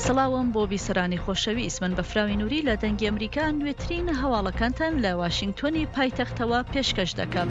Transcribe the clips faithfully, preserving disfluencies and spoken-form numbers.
سڵاوم بۆ بیسەرانی خۆشەویست، من بەفراوی نووری لە دەنگی ئەمریکا نوێترین هەواڵەکانتان لە واشنگتۆنی پایتەختەوە پێشکەش دەکەم.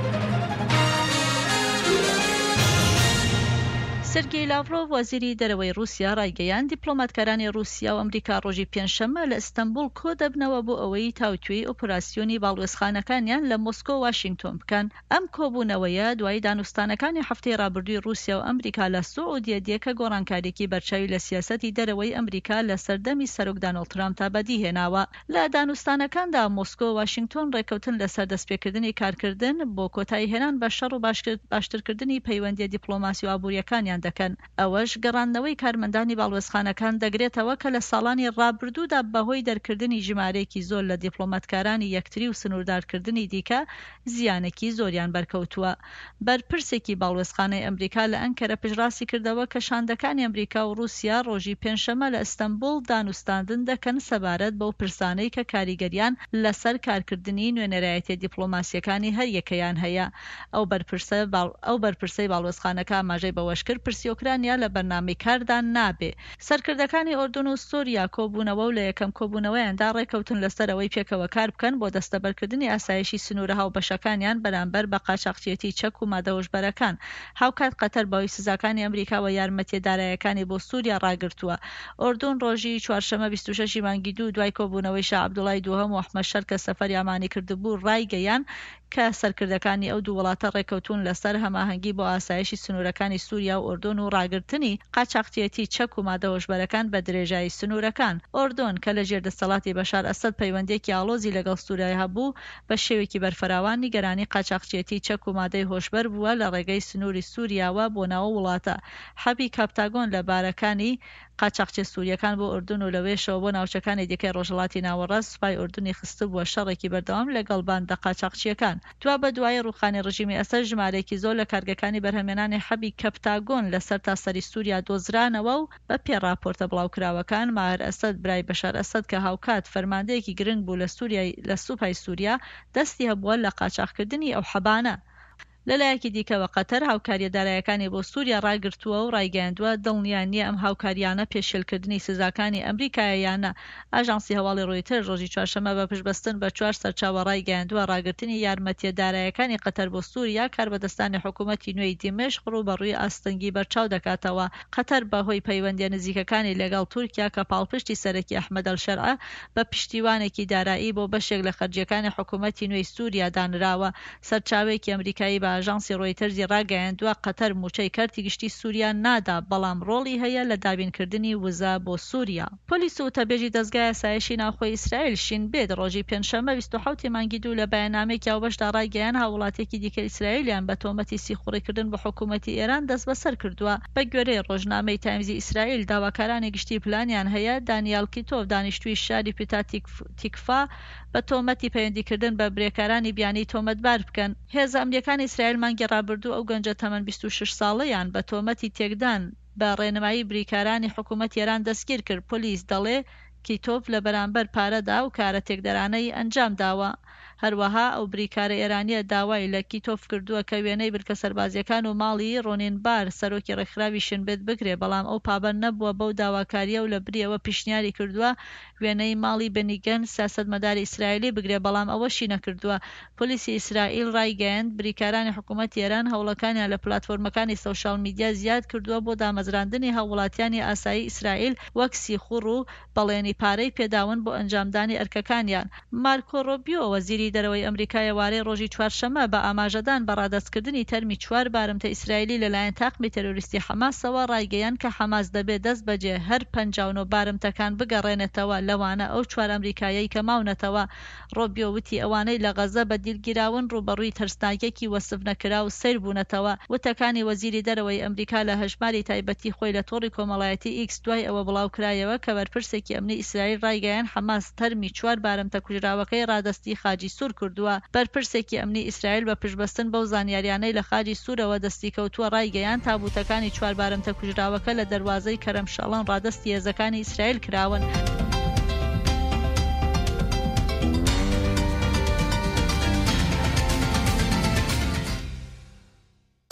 سێرگێی لاڤڕۆڤ وەزیری دەرەوەی رووسیا ڕایگەیاند دیپلۆماتکارانی رووسیا و ئەمریکا ڕۆژی پێنجشەممە لە ئیستەنبوڵ کۆ دەبنەوە بۆ ئەوەی تاوتوێی ئۆپراسیۆنی باڵوێزخانەکانیان لە مۆسکۆ و واشنگتۆن بکەن. ئەم کۆبوونەوەیە دوای دانوستانەکانی هەفتەی ڕابردووی رووسیا و ئەمریکا لە سوعودیە دیەکە گۆڕانکاریەکی بەرچاوی لە سیاسەتی دەرەوەی ئەمریکا لە سەردەمی سەرۆک دۆناڵد ترامپ تا بەدیهێناوە. لە دانوستانەکاندا مۆسکۆ و واشنگتۆن ڕێکەوتن لەسەر دەستپێکردنی کارکردن بۆ کۆتایی هێنان بە شەڕ و باشترکردنی پەیوەندی دیپلۆماسی و ئابوووریەکانیان دەکەن. ئەوەش گەڕاندنەوەی کارمەندانی باڵوێزخانەکان دەگرێتەوە کە لە ساڵانی ڕابردوودا بەهۆی دەرکردنی ژمارەیەکی زۆر لە دیپلۆماتکارانی یەکتری و سنووردارکردنی دیکە زیانێکی زۆریان بەرکەوتووە. بەرپرسێکی باڵوێزخانەی ئەمریکا لە ئەنکەرە پژڕاستی کردەوە کە شاندەکانی ئەمریکا و رووسیا ڕۆژی پێنجشەممە لە ئیستەنبوڵ دانوستاندن دەکەن سەبارەت بەو پرسانەی کە کاریگەریان لەسەر کارکردنی نوێنەرایەتی دیپلۆماسیەکانی هەر یەکەیان هەیە. ئەو بەرپرسە ئەو بەرپرسەی باڵوێزخانەکە ئاماژەی بەوەشکرد پرسیۆکرانیا لە بەرنامەی کاردان نابێ. سەرکردەکانی ئۆردون و سۆریا کۆبوونەوە و لە یەکەم کۆبوونەوەیاندا ڕێکەوتن لەسەرەوەی پێکەوە کار بکەن بۆ دەستەبەرکردنی ئاسایشی سنوورە هاوبەشەکانیان بەرامبەر بە قاچاقچیەتی چەک و مادەوەژبەرەکان. هاوکات قەتەر بەهۆی سزاکانی ئەمریکا و یارمەتیدارایەکانی بۆ سووریا ڕاگرتووە. ئۆردون ڕۆژی چوارشەممە بیست و شەشی مانگی دوو دوای کۆبوونەوەی شا عەبدوڵای دووهەم و ئەحمەد شەر کە سەفەری ئامانی کردبوو ڕایگەیاند کە سەرکردەکانی ئەو دوو وڵاتە ڕێکەوتون لەسەر هەماهەنگی بۆ ئاسایشی سنوورەکانی سووریا و ئۆردون و ڕاگرتنی قاچاقچیەتی چەک و مادەوەژبەرەکان بە درێژایی سنوورەکان. ئۆردون کە لە ژێردەسەڵاتی بەشار ئەسەد پەیوەندێکی ئاڵۆزی لەگەڵ سووریا هەبوو بە شێوێکی بەرفەراوان نیگەرانی قاچاقچیەتی چەک و مادەی هۆشبەر بووە لە ڕێگەی سنووری سووریاوە بۆ ناوە وڵاتە. حەبی کاپتاگۆن لە بارەکانی قاچاقچی سووریەکان بۆ ئۆردون و لەوێشەوە بۆ ناوچەکانی دیکەی ڕۆژهەڵاتی ناوەڕاست سوپای ئۆردونی خستە بووە شەڕێکی بەردەوام لەگەڵ باندە قاچاقچیەکان. دوا بە دوای ڕووخانی ڕژیمی ئەسەد ژمارەیەکی زۆر لە کارگەکانی بەرهەمێنانی حەبی کاپتاگۆن لەسەر تاسەری سووریا دۆزرانەوە و بە پێ راپۆرتە بڵاوکراوەکان ماهەر ئەسەد برای بەشار ئەسەد کە هاوکات فەرماندەیەکی گرنگ بوو لە سووریای لە سوپای سووریا دەستی هەبووە لە قاچاقکردنی ئەو حەبانە. لەلایەکی دیکەوە قەتەر هاوکاریە دارایەکانی بۆ سووریا ڕاگرتووە و ڕایگەیاندووە دڵنیان نییە ئەم هاوکاریانە پێشێلکردنی سزاکانی ئەمریکایانە. ئاژانسی هەواڵی ڕۆیتەر ڕۆژی چوارشەممە بە پشتبەستن بە چوار سەرچاوە ڕایگەیاندووە ڕاگرتنی یارمەتیە دارایەکانی قەتەر بۆ سووریا کاربەدەستانی حکوومەتی نوێی دیمەشق ڕوبەڕووی ئاستەنگی بەرچاو دەکاتەوە. قەتەر بەهۆی پەیوەندیە نزیکەکانی لەگەڵ تورکیا کە پاڵپشتی سەرەکی ئەحمەد ئەلشەرع بە پشتیوانێکی دارایی بۆ بەشێک لە خەرجیەکانی حکوومەتی نوێی سووریا دانراوە. سەرچاوێکی ئەمریکایی بە ئاژانسی ڕۆیتەر ڕاگەیاندووە قەتەر موچەی کارتی گشتی سووریا نادا بەڵام ڕۆڵی هەیە لە دابینکردنی وزە بۆ سووریا. پۆلیس و وتەبێژی دەستگای ئاسایشی ناوخۆی ئیسرائیل شین بێت ڕۆژی پێنجشەممە بیست و حەوتی مانگی دوو لە بەیاننامەیەکی ئاوبەشدا ڕایگەیاند هاوڵاتێکی دیکە ئیسرائیلیان بە تۆمەتی سیخوڕیکردن بە حکوومەتی ئێران دەست بەسەر کردووە. بە گوێرەی ڕۆژنامەی تایمزی ئیسرائیل داواکارانی گشتی پلانیان هەیە دانیال کیتۆف دانیشتووی شاری پیتا تیکفا بە تۆمەتی پەیوەندیکردن بە برێکارانی بیانی تۆمەتبار بکەن. هێزە ئەمریکانی ئیسرائیل مانگی ڕابردوو ئەو گەنجە تەمەن بیست و شەش ساڵەیان بە تۆمەتی تێکدان بە ڕێنمایی بریکارانی حکوومەت ئێران دەستگیر کرد. پۆلیس دەڵێ کیتۆف لە بەرامبەر پارەدا و کارە تێکدەرانەی ئەنجام داوە. هەروەها ئەو بریکارە ئێرانیە داوای لە کیتۆف کردووە کە وێنەی برکە سەربازیەکان و ماڵی ڕۆنینبار سەرۆکی ڕێکخراوی شنبێت بگرێ، بەڵام ئەو پابەند نەبووە بەو داواکاریە و لە بریەوە پیشنیاری کردووە وێنەی ماڵی بنیگەن سیاسەتمەداری ئیسرائیلی بگرێ، بەڵام ئەوەشی نەکردووە. پۆلیسی ئیسرائیل ڕایگەیاند بریکارانی حکوومەت ئێران هەوڵەکانیان لە پلاتفۆرمەکانی سۆشیال میدیا زیاد کردووە بۆ دامەزراندنی هاوڵاتیانی ئاسایی ئیسرائیل وەک سیخوڕ و بەڵێنی پارەی پێداون بۆ ئەنجامدانی ئەرکەکانیان. مارکۆ ڕۆبیۆ وەزیری دەرەوەی ئەمریکای وارەی ڕۆژی چوارشەممە بە ئاماژەدان بە ڕادەستکردنی تەرمی چوار بارمتە ئیسرائیلی لەلایەن تاقمی تەرۆریستی حەماسەوە ڕایگەیاند کە حەماس دەبێت دەست بەجێ هەر پەنجاو و نۆ بارمتەکان بگەڕێنێتەوە، لەوانە ئەو چوار ئەمریکایەی کە ماونەتەوە. ڕۆبیۆ وتی ئەوانەی لە غەزە بە دیلگیراون ڕوبەڕووی ترسناکێکی وەسف نەکرا و سیر بوونەتەوە. وتەکانی وەزیری دەرەوەی ئەمریکا لە هەژماری تایبەتی خۆی لە تۆڕی کۆمەڵایەتی ئیکس دوای ئەوە بڵاوکرایەوە کە بەرپرسێکی ئەمنی ئیسرائیل ڕایگەیاند حەماس تەرمی چوار بارمتە کوژراوەکەی ڕادەستی خاجی سوور کردووە. بەرپرسێکی ئەمنی ئیسرائیل بە پشتبەستن بەو زانیاریانەی لە خاجی سوورەوە دەستی کەوتووە ڕایگەیاند تابوتەکانی چوار بارمتە کوژراوەکە لە دەروازەی کەرەمشەڵەن ڕادەستی هێزەکانی ئیسرائیل کراون.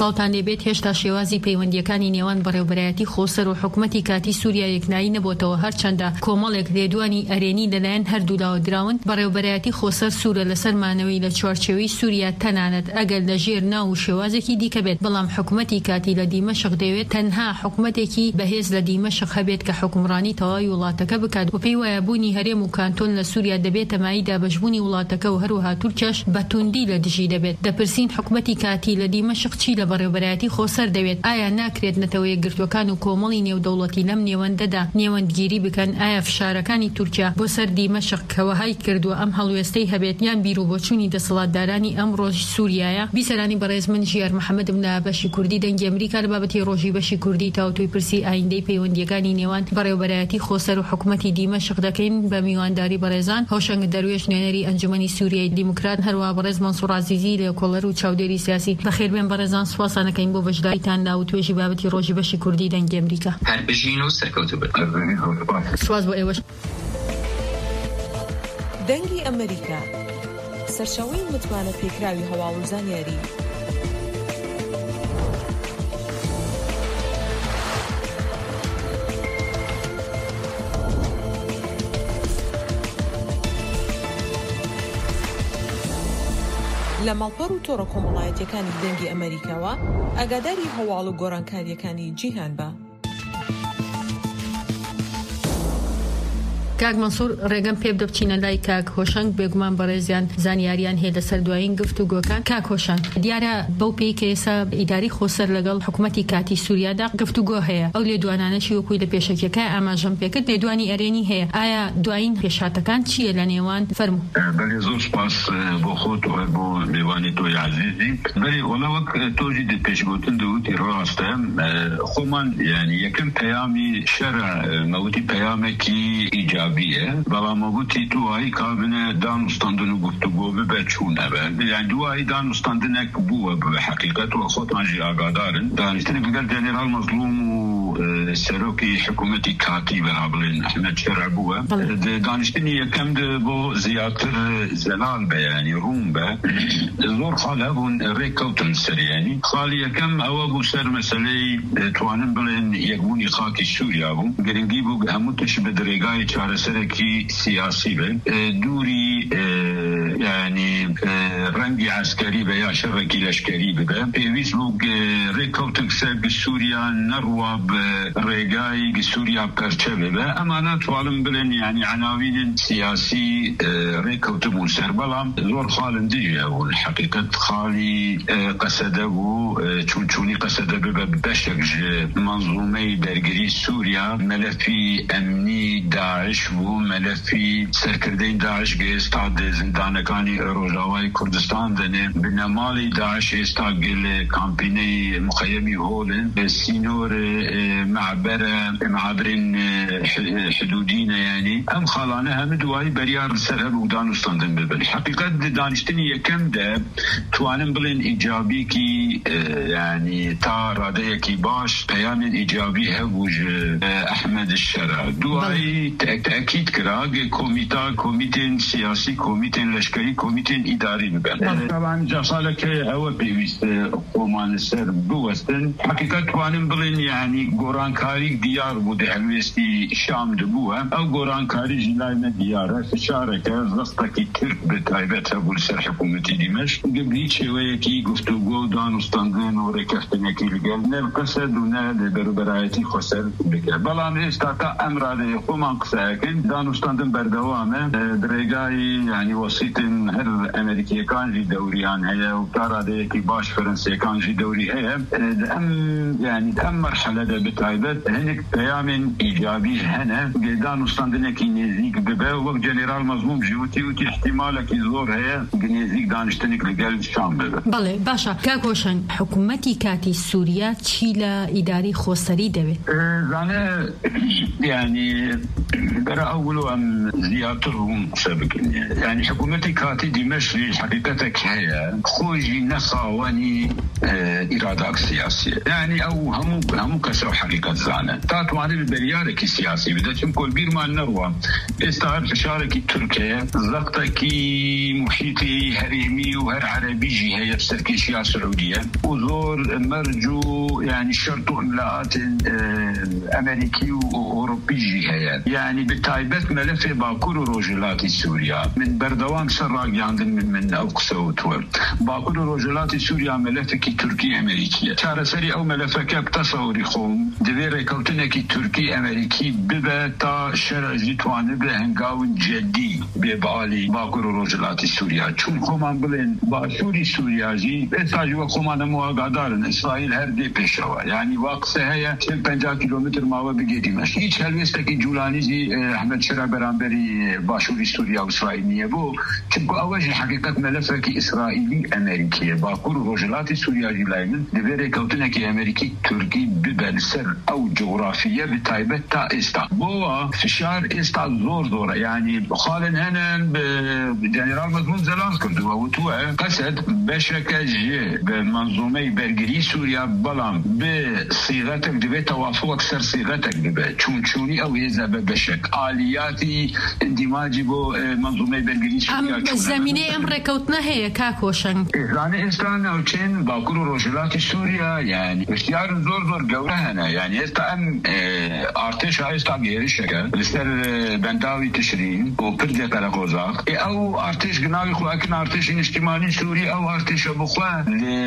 دڵتان دەبێت هێشتا شێوازی پەیوەندیەکانی نێوان بەڕێوەبەرایەتی خۆسەر و حکوومەتی کاتی سووریا یەکنایی نەبووتەوە، هەرچەندە کۆمەڵێک لێدوانی ئەرێنی لەلایەن هەردوو لاوەدراون. بەڕێوەبەرایەتی خۆسەر سوورە لەسەر مانەوەی لە چوارچێوەی سووریا تەنانەت ئەگەر لە ژێر ناو و شێوازێکی دیکە بێت، بەڵام حکوومەتی کاتی لە دیمەشق دەوێت تەنها حکوومەتێکی بەهێز لە دیمەشق هەبێت کە حکومڕانی تەواوی وڵاتەکە بکات و پێی وایە بوونی هەرێم و کانتۆن لە سووریا دەبێتە مای دابەشبوونی وڵاتەکە و هەروەها تورکیاش بە توندی لە دژی دەبێت. دەپرسین حکوومەتی کاتی لە دیمەشق چی لە بەڕێوەبەرایەتی خۆسەر دەوێت؟ ئایا ناکرێت نەتەوە یەکگرتوەکان و کۆمەڵی نێودەوڵەتی لەم نێوەندەدا نێوەندگیری بکەن؟ ئایا فشارەکانی تورکیا بۆ سەر دیمەشق کەوەهای کردووە ئەم هەڵوێستەی هەبێت یان بیرروبۆچوونی دەسەڵاتدارانی ئەم ڕۆژی سووریایە؟ بیسەرانی بەڕێز من ژیار محەممەدم لە بەشی کوردی دەنگی ئەمریکا لە بابەتی ڕۆژی بەشی کوردی تاوتوی پرسی ئایندەی پەیوەندیەکانی نێوان بەڕێوەبەرایەتی خۆسەر و حکوومەتی دیمەشق دەکەین بە میوانداری بەڕێزان هەوشەنگ دەروێش نوێنەری ئەنجومەنی سووریای دیموکرات، هەروەها بەڕێز مەنسوور عەزیزی لە کۆڵەر و چاودێری سیاسی. بەخێربێن بەڕێزان، سوپاسانەکەین بۆ بەشداریتان لا و توێژی بابەتی ڕۆژی بەشی کوردی دەنگی ئەمریکا. هەربژین و سەرکەوتوو بن. سواز بۆ ئێوەش. دەنگی ئەمریکا، سەرچاوەی متمانە پێکراوی هەواڵ و زانیاری. لە ماڵپەڕ و تۆڕە کۆمەڵایەتیەکانی دەنگی ئەمریکاوە ئاگاداری هەواڵ و گۆڕانکاریەکانی جیهان بە. کاک مەنسوور، ڕێگەم پێ بدە بچینە لای کاک هۆشەنگ، بێگومان بەڕێزیان زانیاریان هەیە لەسەر دوایین گفتوگۆکان. کاک هۆشەنگ، دیارە بەو پێی کە ئێستا ئیداری خۆسەر لەگەڵ حکوومەتی کاتی سووریادا گفتوگۆ هەیە، ئەو لێدوانانەشی وەکوی لە پێشەکیەکە ئاماژەم پێکرد لێدوانی ئەرێنی هەیە. ئایا دوایین پێشاتەکان چییە لە نێوان؟ فەرموو. بەڵێ زۆر سپاس بۆ خۆت و بۆ میوانی تۆی عەزیزی. بەڵێ وەڵا وەک تۆژی دە پێشگوتن دووتی ڕاستە، خۆمان یعنی یەکەم پەیامی شەرە مەوتی پەیامێکی ئیجابیە، بەڵام مەوتی دوایی کابنە دانوستاندن و گفتوگۆ ببە چوونە بە، یعنی دوایی دانوستاندنێک بووە بە حەقیقەت و خۆتانژی ئاگادارن. دانیشتنێک لەگەڵ جەنێرال مەزلوم و سەرۆکی حکوومەتی کاتی بەها بڵێن ئەحمەد شەرع بووە. دانیشتنی یەکەم بۆ زیاتر زەلال بە، یعنی ڕوون بە، زۆر خاڵ هەبوون ڕێککەوتن سەریانی. خاڵی یەکەم ئەوە بوو سەر مەسەلەی توانن بڵێن یەکبوونی خاکی سووریا بوو، گرنگی بوو هەموو تش بە درێگای چارەسەرێکی سیاسی بن، دووری یعنی ڕەنگی عسکەری بە یا شەڕێکی لەشکەری ببە. پێویست بوو ڕێککەوتن سەر سووریا نەڕوا بە ڕێگای سووریا پەرچە ببە. ئەمانە توانن بڵێن یعنی عناوین سیاسی ڕێککەوتبوون سەر، بەڵام زۆر خاڵن دیژە بوون. حقیقەت خاڵی قەسەدە بوو، چونچوونی قەسەدە ببە بەشێک منظومەی دەرگری سووریا، مەلەفی ئەمنی داعش بوو، مەلەفی سەرکردەی داعش ئێستا زیندانەکانی ڕۆژاوای کوردستان دەنێ، بنەماڵی داعش ئێستا گەلێ کامپینەی مخەیەمی هۆڵن، سینۆر معبەرە معبرین حدودینە، یعنی ئەم خاڵانە هەموو دوایی بەریار سەر هەبوو دانوستاندن ببن. حقیقەت دانیشتنی یەکەم دە توانن بڵێن ئیجابیکی، یعنی تا ڕادەیەکی باش پەیامێن ئیجابی هەبوو ئەحمەد شەرع. دوایی تأکید کرا کۆمیتا کۆمیتێن سیاسی، کۆمیتێن لەشکەری، کۆمیتێن ئیداری ببن. طبعا جا ساڵەکە ئەوە پێویستە خۆمان سەر بوەستن. حقیقەت توانن بڵێن یعنی گۆڕانکاری دیار بوو دە هەلوێستی شام دەبووە، ئەو گۆڕانکاریش لای نە دیارە، فشارێکە دەستێکی ترک بە تایبەت هەبوو سەر حکوومەتی دیمەشق، گەبلی شێوەیەکی گفتوگۆ و دانوستاندن و ڕێکەوتنێکی لەگەڵ نە قەسەد و نە بەروبەرایەتی خۆسەر بکە. بەڵام ئێستا تا ئەم ڕادەیە خۆمان قسەکەین، دانوستاندن بەردەوامە، درێگایی یعنی وەسیتن هەر ئەمریکیەکانجی دەوریان هەیە و تا ڕادەیەکی باش فەرەنسیەکانجی دەوری هەیە. ئەم یعنی ئەم مەرحەلەدە بتایبەت هەنێک پەیامێن ئیجابی هەنە، دانوستاندنێکی نێزیک ببە، وەک جەنێرال مەزلوم ژووتی وتی احتیمالێکی زۆر هەیە نێزیک دانیشتنێک لەگەڵ شام ببە. بەڵێ باشە. کاک هۆشەنگ، حکوومەتی کاتی سووریا چی لە ئیداری خۆسەری دەوێت؟ زانە یعنی بەرە ئەوڵ ئەم زیاتر ڕوون قسە بکەین. یعنی حکوومەتی کاتی دیمەشقی حقیقەت ملفك هي خوجي نصاوني إرادة سياسية يعني أو هم هم كسر حقيقة زانة تاتواني بالبريارك السياسي بدأ تنقل بير ما النروة استعار فشارك تركيا زقتك محيطي هريمي وهر عربي جهة السركيشية السعودية وزور مرجو يعني شرط إملاءات أمريكي وأوروبي جهة يعني بالتايبت ملف باكور وروجلات سوريا من بردوام سراق عند من من أقصوت باكور وروجلات سوريا ملفك تركي أمريكي شار سري أو ملفك بتصوري خوم دبير كوتنك تركي أمريكي ببتا شرع زيتوان بهنقاو جدي ببالي باكور وروجلات سوريا چون خومان بلين باشوري سوريا جي إساجوا خومان مواقعدارن إسرائيل هر دي بيشوا يعني واقصة هي خمسين كيلومتر ماوا بقيدي مش هيش هلوستك جولاني زي أحمد شرع برانبري باشوري سوريا وإسرائيل نيبو چونكو أوجه حقيقة ملفك إسرائيلي أمريكي باكور وروجلات سوريا جي لايمن دبير كوتنك أمريكي تركي ببالسر أو جغرافية بتايبت تا إستا بوا فشار إستا زور زور يعني خالن هنا بجنرال مضمون زلان كردوا وتوه قصد بشكل جي بمنظومي برقري سوريا بلام بصيغتك دبي توافق أكثر صيغتك دبي چون چوني أو إذا بشك آلياتي اندماجي بو منظومي برقري سوريا أم زميني أم ركوتنا هي كاكوشن يعني إنسان أو چين باكور روجلات سوريا يعني اختيار زور زور قولهنا يعني إستا أم ارتش هايستا غيري شكل لسر بنداوي تشرين وبردية تلقوزاق أو ارتش قناوي خو أكن ارتش اجتماعي سوري أو ارتش بخوا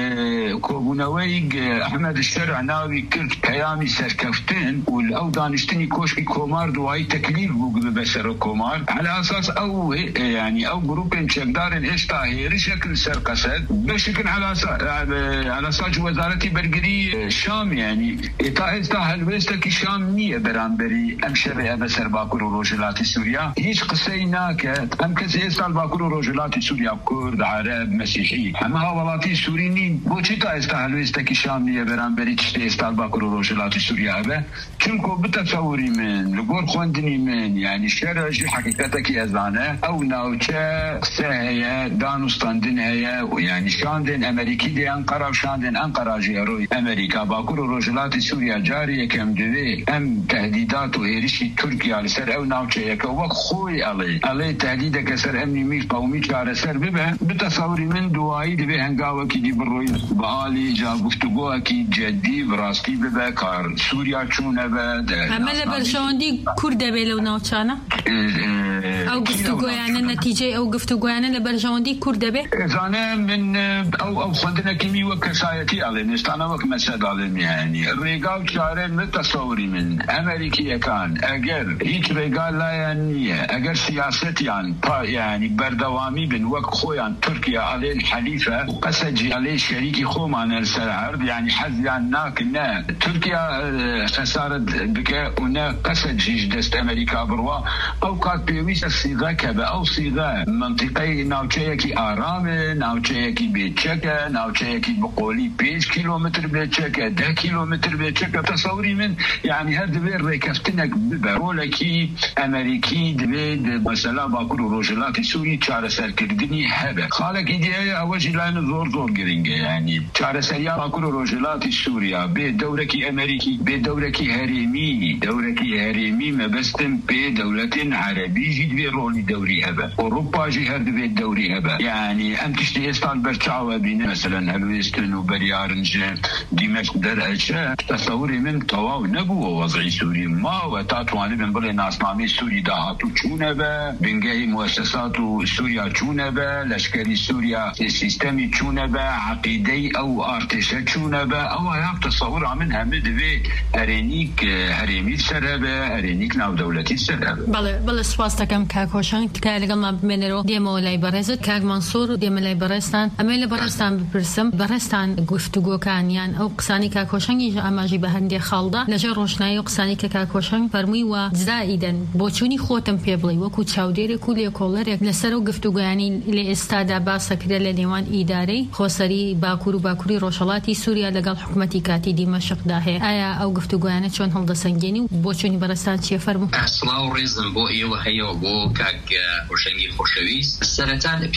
لكوبونويق أحمد الشرع ناوي كرد كيامي سركفتين والأو دانشتني كوشكي كومار دواي تكليف بوغل بسر كومار على أساس أو يعني أو جروبين شكدارن إشتا هيري شكل سرقسد بشكل على أساس على أساس وزارتي برقري شام يعني إتا إستا هلوستك شام نية برانبري أمشبه بسر باكور وروجلات سوريا هيش قصي ناكت أم كسي إستا الباكور وروجلات سوريا كرد عرب مسيحي أما هاولاتي سورينين بوچيتا إستا هلوستك شام نية برانبري تشتي إستا الباكور وروجلات سوريا أبه چونكو بتصوري من لقور خوندني من يعني شرج حقيقتك يزانه أو ناوچه قصة هي دانستاندن هي ويعني شاندن أمريكي دي أنقرة وشاندن أنقرة جيروي أمريكا باكور وروجلات سوريا جارية كم دوي أم تهديدات وهيرشي تركيا لسر أو ناوچه يكا وق خوي علي علي تهديدك سر أمني ميش قومي كار سر ببه بتصوري من دواي دي هنگاوة كي دي بروي بآلي جا گفتگوه كي جدي براستي ببه كار سوريا چونه به عمل برشاندي كرده بلو ناوچانا أو گفتگو يعني نتيجة أو گفتگو يعني لبرشاندي كرده به زانه من أو أو خندنا كمي وكسايتي على نستانا وك مسد على يعني الرجال شارين متصوري من أمريكي كان أجر هيك رجال لا يعني أجر سياستي يعني يعني بردوامي بين وك خويا تركيا على الحليفة قسجي عليه شريكي خوما نرسل عرض يعني حز يعني ناكنا تركيا خسارة بك ونا قسجي دست أمريكا بروا أو قد بيويس الصيغة كبا أو صيغة منطقي ناوچيكي آرام ناوچيكي بيتشكا ناوچيكي بقولي بيش كيلومتر بيتشكا ده كيلومتر بيتشكا تصوري من يعني هاد بير ريكفتنك ببرولكي أمريكي دبيد مثلا باكور روجلات سوري چار سر كردني هبه خالك إيديه أوجي لان زور زور گرنگه يعني چار سريا باكور روجلات سوريا بي دوركي أمريكي بي دوركي هريمي دوركي هريمي مبستم بي دولة عربي جيد بي رولي دوري هبه أوروبا جي هرد بي دوري هبه يعني أم تشتي استان برچاوة بينا مثلا هلوستن وبريارنج دمشق درهشه تصوري من طواو نبوه وضعي سوري ما وتاتواني من بلي ناسنامي سوري داهاتو چونه به بنگهي مؤسسات سوريا چونه به لشكري سوريا سيستمي چونه به عقيدي أو ارتشه چونه به أو هيك تصور عمن همه دوي هرينيك هريمي سربه هرينيك ناو دولتي سربه بله بله سپاس دکم کاکوشان که لگل ما بمنرو دیم اولای برزد کاک منصور دیم اولای برستان امیل برستان بپرسم برستان گفتگو کانیان او قسانی کاکوشان یج اماجی به هندی خالده لجا روشنایی قسانی کاکوشان فرمی و زائدا بوچونی خوتم پیبلی و کو چاودیر کولی کولر لسر گفتگو یعنی ل استاد با سکر لدیوان اداری خوسری باکورو باکوری روشلاتی سوریا لگل حکومتی کاتی دمشق داه آیا او گفتگو یعنی چون هل دسنگینی بوچونی برستان چی فرمو اصلا ریزم بو ایو هیو بو کاک روشنگی خوشویس سرطان پیوندی لگل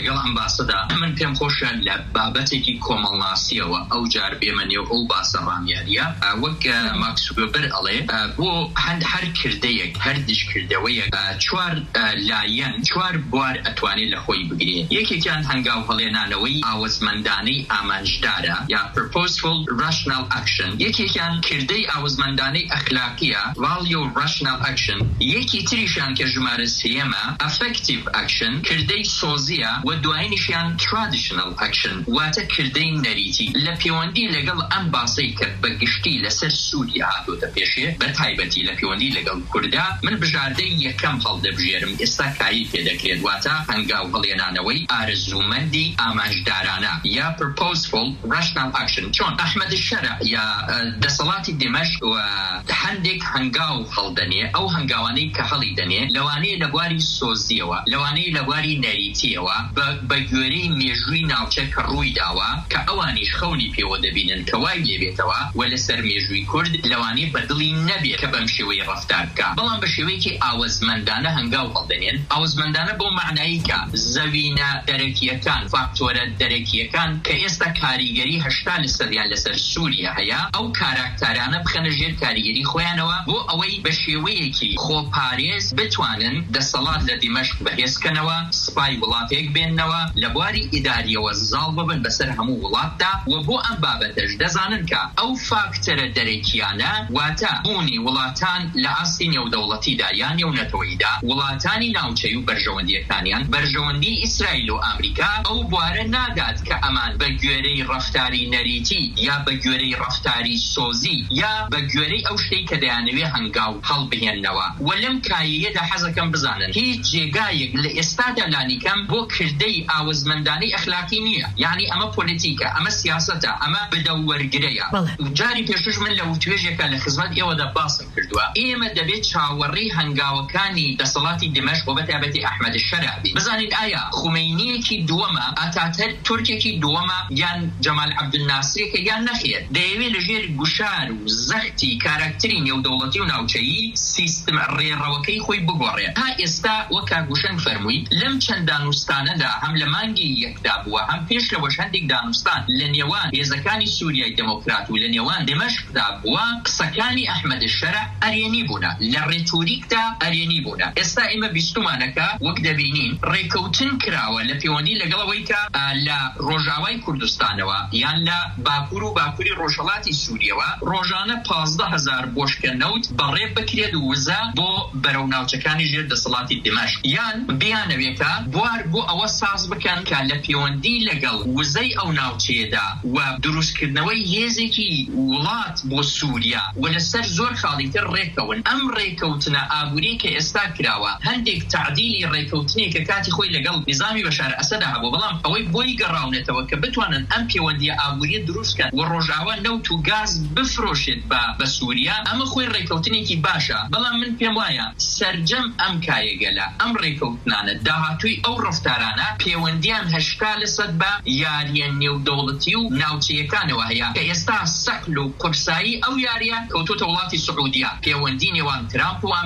لەگەڵ ئەم باسەدا من پێم خۆشە لە بابەتێکی کۆمەڵناسیەوە ئەو جار بێمەنێ ئەو باسە ڕامیاریە وەک ماکس وێبەر ئەڵێ بۆ هەند هەر کردەیەک هەر دشکردەوەیەک چوار لایەن چوار بوار ئەتوانێت لە خۆی بگرێت. یەکێکیان هەنگاو هەڵێنانەوەی ئاوەزمەندانەی ئامانجدارە یا purposeful rational action، یەکێکیان کردەی ئاوەزمەندانەی ئەخلاقیە value rational action، یەکی تریشان کە ژمارە سێمە effective action کردەی سۆزیە و دوایینیشیان traditional action واتە کردەی نەریتی. لە پەیوەندی لەگەڵ ئەم باسەی کە بە گشتی لەسەر سووریا هاتوۆتە پێشێ بە تایبەتی لە پەیوەندی لەگەڵ کوردا من بژاردەی یەکەم هەڵدەبژێرم ئێستا کاری پێدەکرێت واتە هەنگاو هەڵێنانەوەی ئارزومەندی ئامانجدارانە یا purposeful rational action. چۆن ئەحمەد شەرع یا دەسەڵاتی دمەشق و هەندێک هەنگاو هەڵدەنێ ئەو هەنگاوانەی کە هەڵی دەنێ لەوانەیە لە بواری سۆزیەوە لەوانەیە لە بواری نەریتیەوە بە گوێرەی مێژووی ناوچە کە ڕووی داوە کە ئەوانیش خەونی پێوە دەبینن کە وای لێبێتەوە و لەسەر مێژووی کورد لەوانەیە بەدڵی نەبێت کە بەم شێوەی ڕەفتار بکە، بەڵام بە شێوەیەکی ئاوەزمەندانە هەنگاو هەڵدەنێن. ئاوەزمەندانە بۆ معنایی کە زەوینە دەرەکیەکان فاکتۆرە دەرەکیەکان کە ئێستا کاریگەری هەشتا لە سەدیان لەسەر سووریا هەیە ئەو کاراکتارانە بخەنە ژێر کاریگەری خۆیانەوە بۆ ئەوەی بە شێوەیەکی خۆپارێز بتوانن دەسەڵات لە دیمەشق بەهێزکەنەوە سپای وڵاتێک بێننەوە لە بواری ئیداریەوە زاڵ ببن بەسەر هەموو وڵاتدا و بۆ ئەم بابەتەش دەزانن کە ئەو فاکتەرە دەرەکیانە واتە بوونی وڵاتان لە ئاستی نێودەوڵەتیدا یان نێونەتەوەییدا وڵاتانی ناوچەی و بەرژەوەندیەکانیان بەرژەوەندی ئیسرائیل و ئامریکا ئەو بوارە ناگات کە ئەمان بە گوێرەی ڕەفتاری نەریتی یا بە گوێرەی ڕەفتاری سۆزی یا بە گوێرەی ئەو شتەی کە دەیانەوێ هەنگاو هەڵبهێننەوە. و لەم کایەیەدا حەزەکەم بزانن هیچ جێگایەک لە ئێستادا لانیکەم بۆ کردەی ئاوەزمەندانەی ئەخلاقی نییە، یعنی ئەمە پۆلیتیکە، ئەمە سیاسەتە، ئەمە بدەوەرگرەیە. جاری پێشوش من لە وتوێژێکە لە خزمەت ئێوەدا باسم کردووە ئێمە دەبێت چاوەڕێی هەنگاوەکانی دەسەڵاتی دمەشق و بەتایبەتی ئەحمەد شەرع بین. بزانید ئایا خومینیەکی دووەمە ئاتاتەر تورکێکی دووەمە یان جەمال عەبدولناسرێکە یان نەخێر دەیەوێت لەژێر گوشار و زەختی کاراکتەری نێودەوڵەتی و ناوچەیی سیستم ڕێڕەوەکەی خۆی بگۆڕێت. تا ئێستا وەکا گوشەن فەرمووی لەم چەند دانوستانەدا هەم لە مانگی یەکدا بووە هەم پێش لەوەش هەندێک دانوستان لە نێوان هێزەکانی سووریای دموکرات و لە نێوان دمەشقدا بووە قسەکانی ئەحمەد شەرع ئەرێنی بوونە، لە ڕێتوریکدا ئەرێنی بوونە. ئێستا ئێمە بیستمانەکە وەک دەبینین ڕێکەوتن کراوە لە پەیوەندی لەگەڵەوەی کە لە ڕۆژاوای کوردستانەوە یان لە باکوور و باکووری ڕۆژهەڵاتی سووریەوە ڕۆژانە پازدە هەزار بۆشکە نەوت بەڕێ بکرێت وزە بۆ بەرەو ناوچەکانی ژێر دەسەڵاتی دمەشق یان بیانەوێتە بوار بۆ ئەوە ساز بکەن کە لە پەیوەندی لەگەڵ وزەی ئەو ناوچەیەدا و دروستکردنەوەی هێزێکی وڵات بۆ سووریا و لەسەر زۆر خاڵیتر ڕێکەون. ئەم ڕێکەوتنە ئابووری کە ئێستا کراوە هەندێک تعدیلی ڕێکەوتنێکە کاتی خۆی لەگەڵ نظامی بەشار ئەسەدا هەبوو، بەڵام ئەوەی بۆی گەڕاونێتەوە کە بتوانن ئەم پەیوەندیە ئابووری دروستکەن و ڕۆژاوا نەوت و گاز بفرۆشێت بە سووریا. ئەمە خۆی ڕێکەوتنێکی باشە، بەڵام من پێم وایە سەرجەم ئەم کایەگەلە ئەم ڕێکەوتنانە داهاتووی ئەو ڕەفتارانە پەیوەندیان هەشتا لەسەد بە یاریە نێودەوڵەتی و ناوچەیەکانەوە هەیە کە ئێستا سەقل و قورسایی ئەو یاریە کەوتوتە وڵاتی سعودیا. پەیوەندی نێوان ترامپ و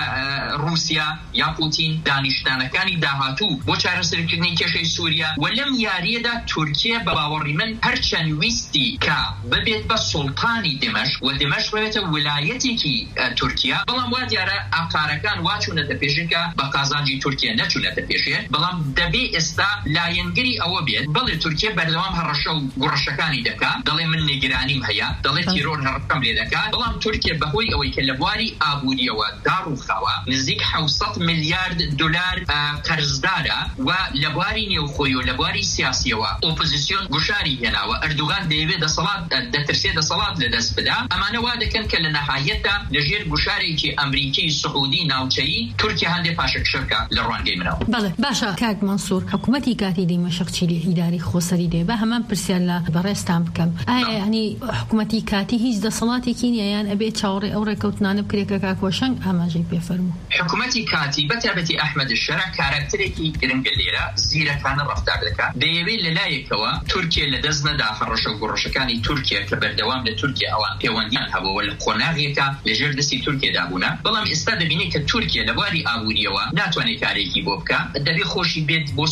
رووسیا یا پوتین دانیشتانەکانی داهاتوو بۆ چارەسەرکردنی کێشەی سووریا و لەم یاریەدا تورکیا بە باوەڕی من هەرچەند ویستی کە ببێت بە سوڵتانی دمەشق و دمەشق بێتە ویلایەتێکی تورکیا، بەڵام وا دیارە ئاقارەکان واچوونەتە پێشنکە بە قازانجی تورکیا نەچوونەتە پێشێ، بەڵام دەبێ ئێستا لایەنگری ئەوە بێت بڵێ تورکیا بەردەوام هەڕەشە و گوڕەشەکانی دەکا، دەڵێ من نیگرانیم هەیە، دەڵێ تیرۆر هەڕەکەم لێ دەکات، بەڵام تورکیا بەهۆی ئەوەی کە لە بواری ئابووریەوە داڕوخاوە نزیک حوت ملیارد دلار قەرزدارە و لە بواری نێوخۆی و لە بواری سیاسیەوە ئۆپۆزیسیۆن گوشاری هێناوە. ئەردوغان دەیەوێت دەسەڵات دەترسێت دەسەڵات لەدەست بدا. ئەمانە وا دەکەن کە لە نەهایەتدا لەژێر گوشارێکی ئەمریکی سعودی ناوچەیی تورکیا هەندێک پاشەکشەکە لە ڕوانگەی منەوە. بەڵێ باشە کاک مەنسوور، حکوومەتی کاتی دیمەشق چیلی ئیداری خۆسەری دێ بە هەمان پرسیار لە بەڕێستان بکەم ئایا ینی حکوومەتی کاتی هیچ دەسەڵاتێکی نیە یان ئەبێت چاوەڕێ ئەو ڕێکەوتنانە بکرێت کە کاکۆشەنگ ئاماژەی پێفەرموو؟ حکوومەتی کاتی بەتایبەتی ئەحمەد شەرع کاراکتەرێکی گرنگە لێرە زیرەکانە ڕەفتار دەکات. دەیەوێت لەلایەکەوە تورکیا لەدەست نەدا هەڕەشە و گوڕەشەکانی تورکیا کە بەردەوام لە تورکیا ئەوان پەیوەندیان هەبووە لە قۆناغێکە لەژێر دەستی تورکیادا بوونە، بەڵام ئێستا دەبینێت کە تورکیا لە بواری ئابووریەوە ناتوانێت کارێکی بۆ بکە، دەبێت خۆشی بێت بۆ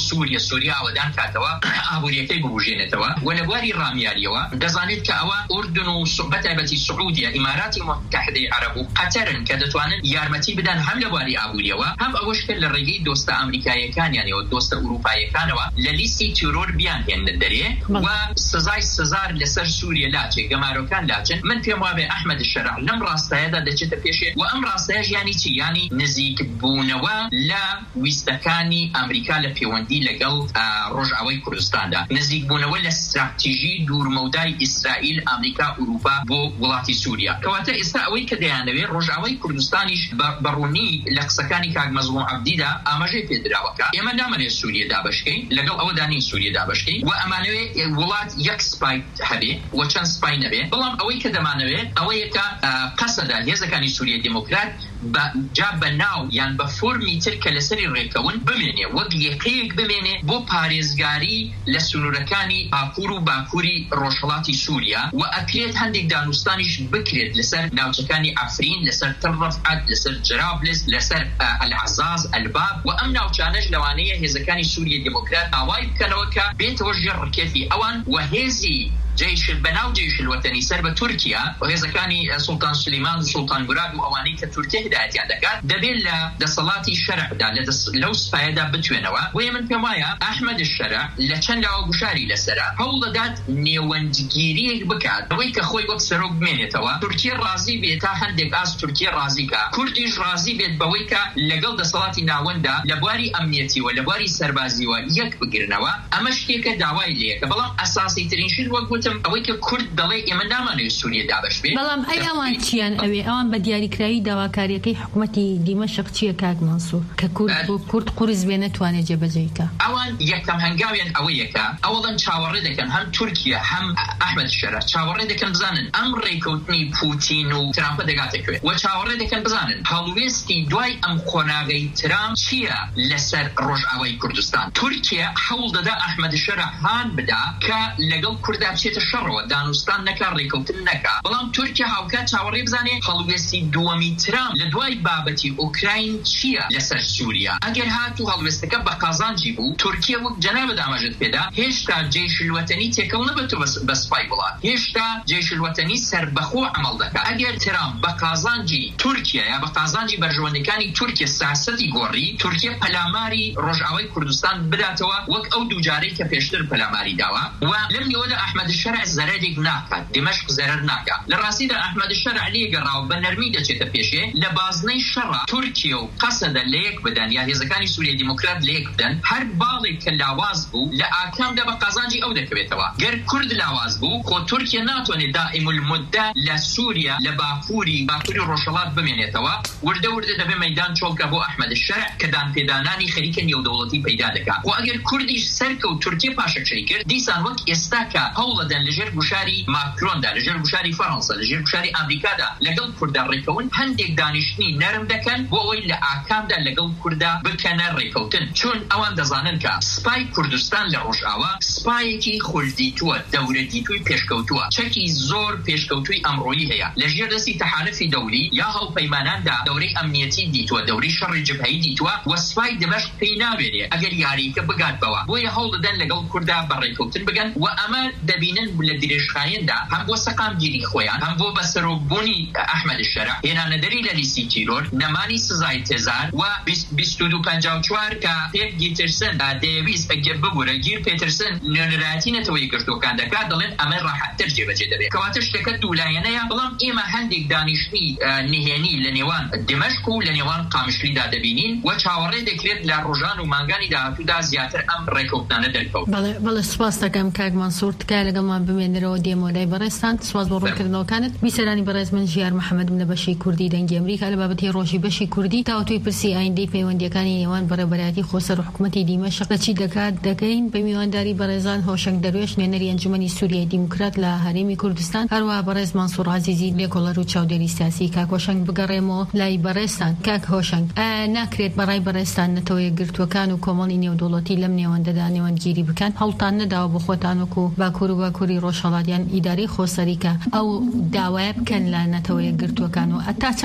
سووریا سووریا ئەوەدان کاتەوە ئابوووریەکەی ببوژێنێتەوە و لە بواری ڕامیاریەوە دەزانێت کە ئەوە ئوردن و بەتایبەتی سعودیە ئیماراتی متحدەی عەرەب و قەتەرن کە دەتوانن یارمەتی بدەن هەم لە بواری ئابووریەوە هەم ئەوەش کرد لە ڕێگەی دۆستە ئەمریکایەکانیانەوە دۆستە ئوروپایەکانەوە لە لیستی تیرۆر بیان هێنە دەرێ و سزای سزار لەسەر سووریا لاچێ گەمارۆکان لاچن من پێم وابێ ئەحمەد الشەرع لەم ڕاستایەدا دەچێتە پێشێ و ئەم ڕاستایەش یانی چی یانی نزیک بوونەوە لە ویستەکانی ئەمریکا لە پەیوەندی لەگەڵ ڕۆژئاوای کوردستاندا نزیک بوونەوە لە استراتیژی دوورمەودای ئیسرائیل ئەمریکا ئوروپا بۆ وڵاتی سووریا کەواتە ئێستا ئەوەی کە دەیانەوێت ڕۆژئاوای کوردستانیش بەڕوونی لە قسەکانی کاک مەزموع عەبدیدا ئاماژەی پێدراوەکە ئێمە نامەوێت سووریا دابەشکەین لەگەڵ ئەوە دانی سووریا دابەشکەین و ئەمانەوێت وڵات یەک سپای هەبێ و چەند سپای نەبێ بەڵام ئەوەی کە دەمانەوێت ئەوەیە کە قەسەدا هێزەکانی سووریا دموکرات جا بە ناو یان بە فۆرمی تر کە لەسەری ڕێکەون بمێنێ وەک یەکەیەک بمێنێ بۆ پارێزگاری لە سنوورەکانی باکوور و باکووری ڕۆژهەڵاتی سووریا و ئەکرێت هەندێک دانوستانیش بکرێت لەسەر ناوچەکانی ئەفرین لەسەر تەڕەفعەت لەسەر جرابلس لەسەر ئەلعەزاز ئەلباب و ئەم ناوچانەش لەوانەیە هێزەکانی سووریا دموکرات ئاوای بکەنەوە کە بێتەوە ژێر ڕکێفی ئەوان و هێزی جيش بناو جيش الوطني سرب تركيا وهزكاني سلطان سليمان وسلطان مراد وأواني كتركيا هدايتي عندك دبل دصلاتي الشرع دا لو سفايدا بتوينوا وهي من كمايا أحمد الشرع لشان لو بشاري لسرا هول دات نيوانجيري بكات ويك أخوي وقت سروق مني توا تركيا رازي بيتا هندك أس تركيا رازي كا كرديش رازي بيت بويكا لقل دصلاتي ناوندا لبواري أمنيتي ولبواري سربازي ويك بقرنوا أمشكيك دعواي ليك بلام أساسي ترينشين وقت ئەوەی کە کورد دەڵێ ئێمە نامانەوێت سووریا دابەش بێت بەڵام ئەی ئەوان چیان ئەوێ ئەوان بە دیاریکراوی داواکاریەکەی حکوومەتی دیمەشق چییە کاک مەنسوور کە کورد بۆ کورد قورس بێ نەتوانێت جێبەجێیکە ئەوان یەکەم هەنگاویان ئەوەیەکە ئەوڵەن چاوەڕێ دەکەن هەم تورکیا هەم ئەحمەد الشەرع چاوەڕێ دەکەن بزانن ئەم ڕێکەوتنی پوتین و ترامپە دەگاتەکوێت و چاوەڕێ دەکەن بزانن هەڵوێستی دوای ئەم قۆناغەی ترامپ چییە لەسەر ڕۆژئاوای کوردستان تورکیا هەوڵ دەدا ئەحمەد الشەرع هان بدا کە لەگەڵ کووردا بچێتە شەڕەوە دانوستان نەکا ڕێکەوتن نەکا بەڵام تورکیا هاوکات چاوەڕێ بزانێ هەڵوێستی دووەمی ترامپ لە دوای بابەتی ئوکراین چییە لەسەر سووریا ئەگەر هاتوو هەڵوێستەکە بە قازانجی بوو تورکیا وەک جەنابەت ئاماژەت پێدا هێشتا جێش الوەتەنی تێکەڵ نەبێتەوە بە سپای وڵات هێشتا جێش الوەتەنی سەربەخۆ عەمەڵ دەکات ئەگەر ترامپ بە قازانجی تورکیا یا بە قازانجی بەرژەوەندەکانی تورکیا سیاسەتی گۆڕی تورکیا پەلاماری ڕۆژئاوای کوردستان بداتەوە وەک ئەو دوو جارەی کە پێشتر پەلاماری داوە و لەم نێوەدا ئەحمەد الشەرع زەرەرێک ناکات دمەشق زەرەر ناکات لە ڕاستیدا ئەحمەد الشەرع لێگەڕاوە بە نەرمی دەچێتە پێشێ لە بازنەی شەڕە تورکیا و قەسەدە لە یەک بدەن یا هێزەکانی سووریا دیموکرات لە یەک بدەن هەر باڵێک کە لاواز بوو لە ئاکامدا بە قازانجی ئەو دەکەوێتەوە گەر کورد لاواز بوو خۆ تورکیا ناتوانێت دائم المدە لە سووریا لە باکووری باکووری ڕۆژهەڵات بمێنێتەوە وردە وردە دەبێ مەیدان چۆڵکە بۆ ئەحمەد الشەرع کە دانپێدانانی خەریکە نێودەوڵەتی پەیدا دەکات و ئەگەر کوردیش سەرکە و تورکیا پاشەکشەی کرد دیسان وەک ئێستا کە هەوڵەدەن لەژێر گوشاری ماکرۆندا لەژێر گوشاری فەڕەنسا لەژێر گوشاری ئەمریکادا لەگەڵ کووردا ڕێکەون هەندێک دانیشتنی نەرم دەکەن بۆ ئەوەی لە ئاکامدا لەگەڵ کووردا بکەنە ڕێکەوتن چون ئەوان دەزانن کە سپای کوردستان لە ڕۆژئاوا سپایەکی خولدیتووە دەورە دیتووی پێشکەوتووە چەکی زۆر پێشکەوتووی ئەمڕۆیی هەیە لەژێر دەستی تەحالفی دەولی یا هەڵپەیماناندا دەورەی ئەمنیەتی دیتووە دەورەی شەڕی جبهەیی دیتووە و سپای دمەشق پێی نابێنێ ئەگەر یاریکە بگاتبەوە بۆیە هەوڵ دەدەن لەگەڵ کووردا بە ڕێکەوتن بگەن و ئەمە دەبینن لە درێژخایەندا هەم بۆ سەقام گیری خۆیان هەم بۆ بە سەرۆکبوونی ئەحمەد الشەرع هێنانەدەری لە لیستی تیرۆر نەمانی سزای تێزار و بیست و دوو پەنجاو چوار کە پێک گیترسن دەیەویست ببوورە گیر پێترسن نوێنەرایەتی نەتەوەی گرتوەکان دەکات دەڵێن ئەمە ڕاحەتتر جێبەجێ دەبێت کەواتە شتەکە دوولایەنەیە بەڵام ئێمە هەندێک دانیشتنی نهێنی لە نێوان دمەشق و لە نێوان قامشلیدا دەبینین و چاوەڕێ دەکرێت لە ڕۆژان و مانگانی داهاتوودا زیاتر ئەم ڕێکەوتانە دەرکەوت بەڵێ سوپاس دەکەم کاک مەنسوور تکایە لەگەڵمان بمێنەرەوە دێمۆلای بەڕێستان سوپاس بۆ ڕوونکردنەوەکانت بیسەرانی بەڕێز من ژیار محەممەدم لە بەشی کوردی دەنگی ئەمریکا لە بابەتی ڕۆژی بەشی کوردی تاوتوی پرسی ئایندەی پەیوەندیەکانی نێوان بەڕێوەبەرایەتی خۆسەر و حکوومەتی دیمەشق چی دەکات دەگەین بە میوانداری بەڕێزان هۆشنگ دەروێش نوێنەری ئەنجومەنی سووریای دیموکرات لە هەرێمی کوردستان هەروەها بەڕێز مەنسوور عەزیزی لێکۆڵەر و چاودێری سیاسی کاک هۆشنگ بگەڕێمەوە لای بەڕێستان کاک هۆشنگ ناکرێت بەڕای بەڕێستان نەتەوەیە گرتوەکان و کۆمەڵی نێودوڵەتی لەم نێوەندەدا نێوەندگیری بکەن هەڵتان نەداوە بۆ خۆتان وەکو باکوور و باکووری ڕۆژهەڵاتیان ئیداری خۆسەریکە ئەو داوایە بکەن لە نەتەوەیە گرتوەکان و ئەتا چەند شیان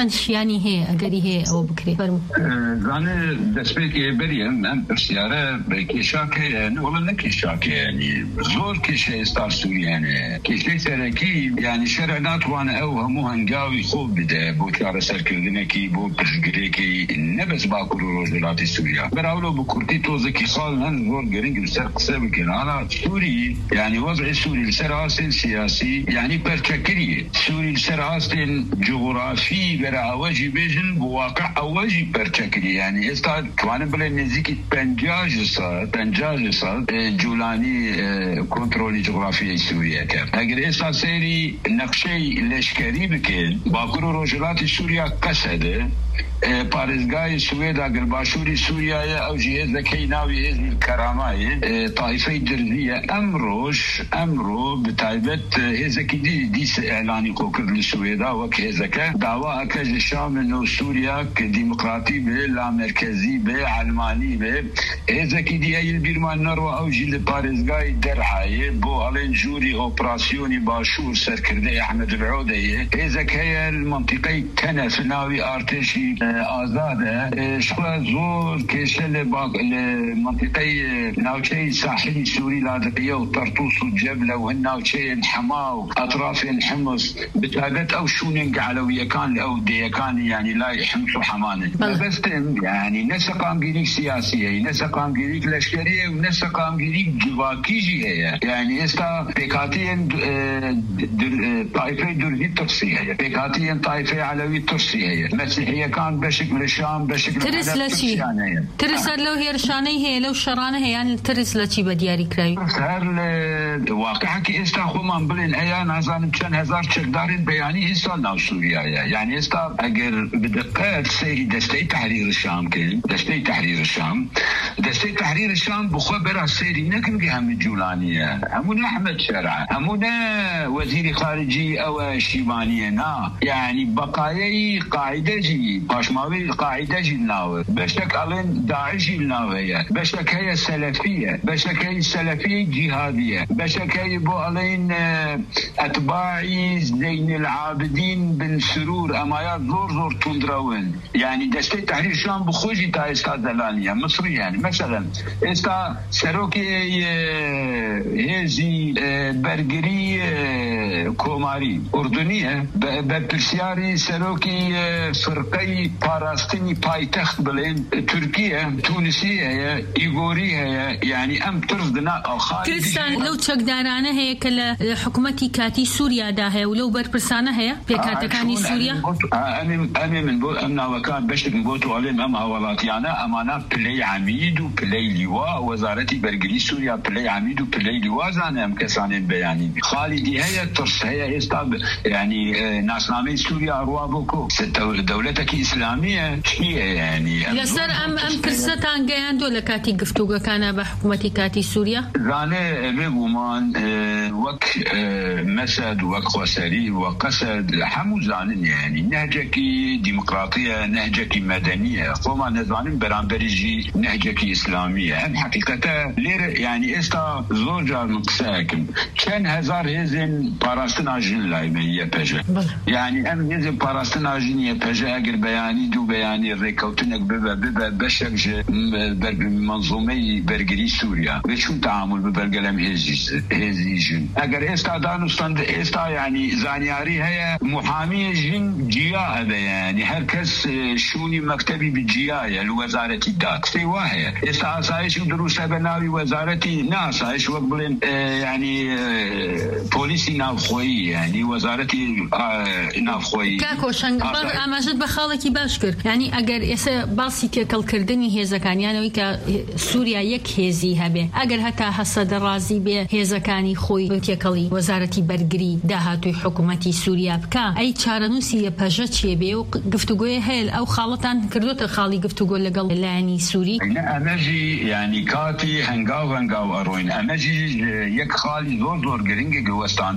پیاوەکانی هەیە ئەگەری هەیە ئەوە بکرێ فەرموو. زانێ دەستپێکی بەریە ئەم پرسیارە کێشاکەیە وڵە نە کێشاکەیانی زۆر کێشە ئێستا سووریانە کێشەی سەرەکی یعنی شەرە ناتوانە ئەو هەموو هەنگاوی خۆ بدە بۆ چارەسەرکردنێکی بۆ پشتگirێکی نەبەس باکوور و ڕۆژهەڵاتی سووریا بەراورد بە کورتی تۆزێکی ساڵ هەن زۆر گرنگ لەسەر قسە بکەن ئانا سووری یعنی وەزعی سووری لەسەر ئاستێن سیاسی یعنی پەرچەکریە سووری لەسەر ئاستێن جغرافی بەرە ئەوەژی بێژن بۆ واقع ئەوەژی پەرچەکری یعنی ئێستا توانم بڵێن نزیکی پەنجاژ سال پەنجاژ سال جوولانی کۆنتڕۆلی جغرافیای سووریە کرد ئەگەر ئێستا سەیری نەخشەی لەشکەری بکەن باکوور و ڕۆژهەڵاتی سووریا قەسەدە پارێزگای سوێدا گەرباشووری سووریایە ئەو هێزەکەی ناوی هێزی کەرامایە تایفەی درزیە ئەمڕۆژ ئەمڕۆ بتایبەت هێزێکی دیس ئێلانی کۆکرد لە سوێدا وەک هێزەکە داوا ئەکە لە شامە نۆ سووریا کە دیموکراتی بێ لامەرکەزی بێ ئەلمانی بێ هێزێکی دیایل بیرمان نەڕوە ئەوژی لە پارێزگای دەرعایە بۆ ئەڵێن ژووری ئۆپراسیۆنی باشوور سەرکردەی ئەحمەد العودەیە هێزەک هەیە منتیقەی کەنەف ناوی ئارتێشی ئازادە شڵە زۆر کێشە لە منتیقەی ناوچەی ساحلی سووری لادقیە و تەرتوس و جەبلە و هەن ناوچەیەن حەما و ئەطرافێن حمص بتابەت ئەو شوونێن گەعلەویەکان لە ئەو دەیەکانی یعنی لای حمص و حەمانن بەستن یعنی نە سەقامگیریک سیاسیە نە سەقامگیریک لەشکەریە و نە سەقامگیریک جوواکیژی هەیە یعنی ئێستا پێکاتیەن تایفەی دورزی ترسی هەیە پێکاتیەن تایفەی عەلەوی ترسی هەیە مەسیحیەکان بەشک لە شام بەشک ترس لە چی ترس لەو هێرشانەی هەیە لەو شەڕانە هەیەیان ترس لە چی بەدیاری کراوی هەر لە واقعەکی ئێستا خۆمان بڵێن ئەیە نازانم چەند هەزار چەکدارێن بەیانی ئێستا ناو سووریایە یعنی ئێستا ئەگەر بدقەت سەیری دەستەی تەحریری شام کرد دەستەی تەحریری شام دەستەی تەحریری شام بخۆ بەرا سەیری نەکردی هەموو جوولانیە هەموو نە ئەحمەد شەرع هەموو نە وەزیری خارجی ئەوە شیبانیە نا یعنی بەقایەی قاعدەجی پاشماوی قاعدەجی ناوە بەشێک ئەڵێن داعشی ناوەیە بەشێک هەیە سەلەفیە بەشەکەی سەلەفی جیهادیە بەشەکەی بۆ ئەڵێن ئەتباعی زەین العابدین بن سرور ئەمایە زۆر زۆر توندرەون یعنی دەستەی تەحریر شام بخۆشی تا ئێستا دەلانیە مصری یعنی مەسەلەن ئێستا سەرۆکی هێزی بەرگری کۆماری ئوردونیە بە پرسیاری سەرۆکی فرقەی پاراستنی پایتەخت بڵێن تورکیە تونسی هەیە ئیگۆری هەیە یعنی ئەم ترس دنا کوردستان لەو چەکدارانە هەیە کە لە حکوومەتی کاتی سووریادا هەیە و لەو بەرپرسانە هەیە پێکاتەکانی سووریا ئەمێ من بۆ ئەم ناوەکان بەشتم بۆ توڵێم ئەم هاوڵاتیانە ئەمانە پلەی عەمید و پلەی لیوا وەزارەتی بەرگری سووریا پلەی عەمید و پلەی لیوازانە ئەم کەسانێن بەیانی خالیدی هەیە ترس هەیە ئێستا یعنی ناسنامەی سووریا ڕوا بۆ کۆ دەولەتێکی ئیسلامیە چییە یعنی لەسەر ئەم ئەم پرسەتان گەیاندۆ لە کاتی گفتوگەکانە بە حکوومەتی کاتی سووریا زانێ بێگومان وەک مەسەد وەک خۆسەری وەک قەسەد هەموو زانن یعنی نەهجێکی دیموکراتیە نەهجێکی مەدەنیە خۆمان نەزانین بەرامبەریژی نەهجێکی ئیسلامیە ئەم حەقیقەتە لێرە یعنی ئێستا زۆر جار من قسەیەکم چەند هەزار هێزن پاراستنا ژن لایمەیە پەژە یعنی ئەم هێزن پاراستنا ژنیە پەژە ئەگەر بەیانی دوو بەیانی ڕێکەوتنێک ببە ببە بەشێک منزومەی بەرگری سووریا بچون تعامل ببەرگە لەم هێزی ژن ئەگەر ئێستا دانوستان ئێستا یعنی زانیاری هەیە محامی ژن جیا هەبە یعنی هەر کەس شوونی مەکتەبی بجیایە لە وەزارەتی دا قسەی وا هەیە ئێستا ئاسایشی دروستە بە ناوی وەزارەتی ناسایش وەک بڵێن یعنی پۆلیسی ناوخۆیی یعنی وەزارەتی ناوخۆیی کاکۆشنگ ئاماژت بە خاڵێکی باش کرد یعنی ئەگەر ئێستا باسی تێکەڵکردنی هێزەکانیانەوەی کە سووریا یەک هێزی هەبێ ئەگەر هەتا هەسەدە ڕازی بێ هێزەکانی خۆی تێکەڵی وەزارەتی بەرگری داهاتووی حکوومەتی سووریا بکە ئەی چارەنووسی پەژە چێ بێ و گفتوگۆی هەیە ئەو خاڵەتان کردوتە خاڵی گفتوگۆ لەگەڵ لایەنی سووری ئەمەژی یعنی کاتی هەنگاو هەنگاو ئەڕۆین ئەمەژی یەک خاڵی زۆر زۆر گرنگە گوەستاندنی لەسەر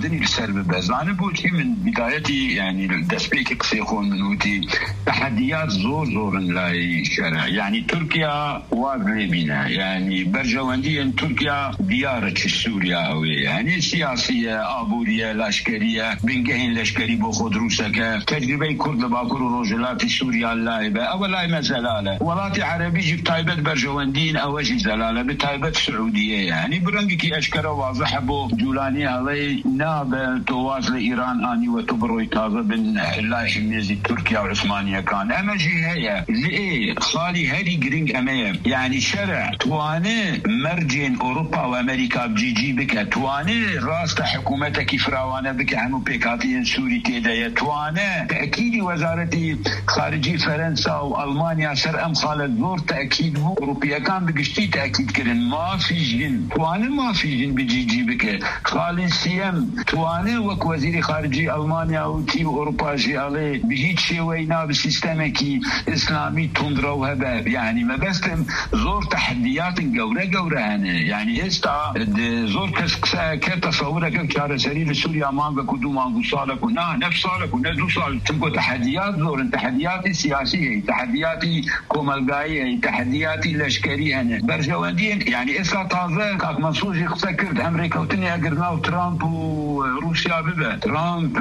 سر ببزانه بوتي من بدايتي يعني دسبيك قصيخون من وتي تحديات زور زور لاي شرع يعني تركيا واقلي بنا يعني برجوانديا تركيا ديارة سوريا أو يعني سياسية آبورية لاشكرية بنجهين لاشكري بخود روسكا تجربة كرد باكر وروجلات سوريا اللايبة أولا ما زلالة ولاتي عربي جب تايبت برجواندين أوجي زلالة بتايبت سعودية يعني برنجكي أشكرا واضح بو جولاني علي ناب تواز لإيران آني وتبروي تازة بن الله حميزي تركيا وعثمانية كان أما جي هيا لإيه خالي هاري جرينج أمام يعني شرع تواني مرجين أوروبا وأمريكا بجي جي بك تواني راست حكومتك فراوانة بك همو بيكاتين سوري تيدا تواني تأكيد وزارة خارجي فرنسا وألمانيا سر أم خالد زور تأكيد هو أوروبيا كان بقشتي تأكيد كرن ما في جن تواني ما في جن بجي جي بك خالي سيام تواني وك وزير خارجي ألمانيا وتي أوروبا جي عليه بهيت شوينا بسيستمكي إسلامي تندرا وهباب يعني ما بس زور تحديات جورة جورة هنا يعني استا زور كسكسا كتصورة كشارة سري لسوريا مانغا كدو مانغو صالك ونا نفس صالك ونا دو صال تبقى تحديات زور تحديات سياسية تحديات كومالغاية تحديات لشكري هنا برجواندين يعني استا تازة كاك منصوص يخسكرت أمريكا وتنيا قرناو ترامب وروسيا ببا ترامب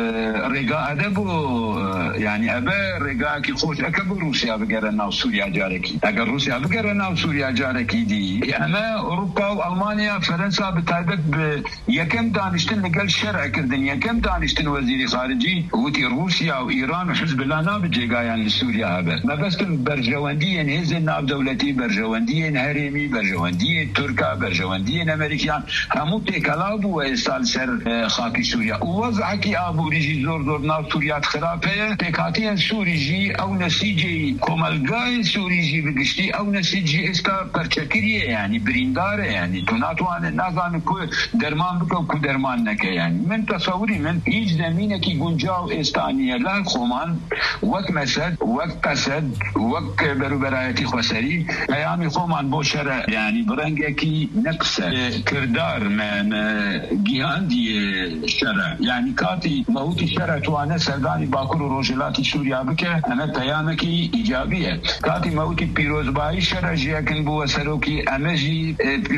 رقاء أدبو يعني أبا رقاء كي خوش أكبر روسيا بقرنا وسوريا جاركي أقر روسيا بقرنا وسوريا جاركي دي أما أوروبا وألمانيا فرنسا بتعبت بيكم دانشتن لقل شرع كردن يكم دانشتن وزيري خارجي وتي روسيا وإيران وحزب الله ناب جيغايان لسوريا هبا ما بس برجوانديين هزن ناب دولتي برجوانديين هرمي برجوانديين تركا برجوانديين أمريكان همو تيكالابو وإستال سر خاكي سوريا ووضعكي آبو ريجي زور زور ناب سوريا تخرابه تيكاتين سوريجي أو نسيجي كومالغاي سوريجي بقشتي أو نسيجي استا برچكريه يعني برينداره يعني تناتوان نازان كو درمان بكو كو درمان نكه يعني من تصوري من هیچ زمینه کی گنجاو استانیه لا خومان وقت مسد وقت قصد وقت بروبرایتی خسری ایامی خومان بو شرع يعني برنگه کی نقص کردار من گیهان دی شرع يعني کاتی موتی شرع توانه سردانی باکر و روجلاتی سوریا بکه انا پیامه کی ایجابیه کاتی موتی پیروزبایی شرع جیکن بو سروکی امجی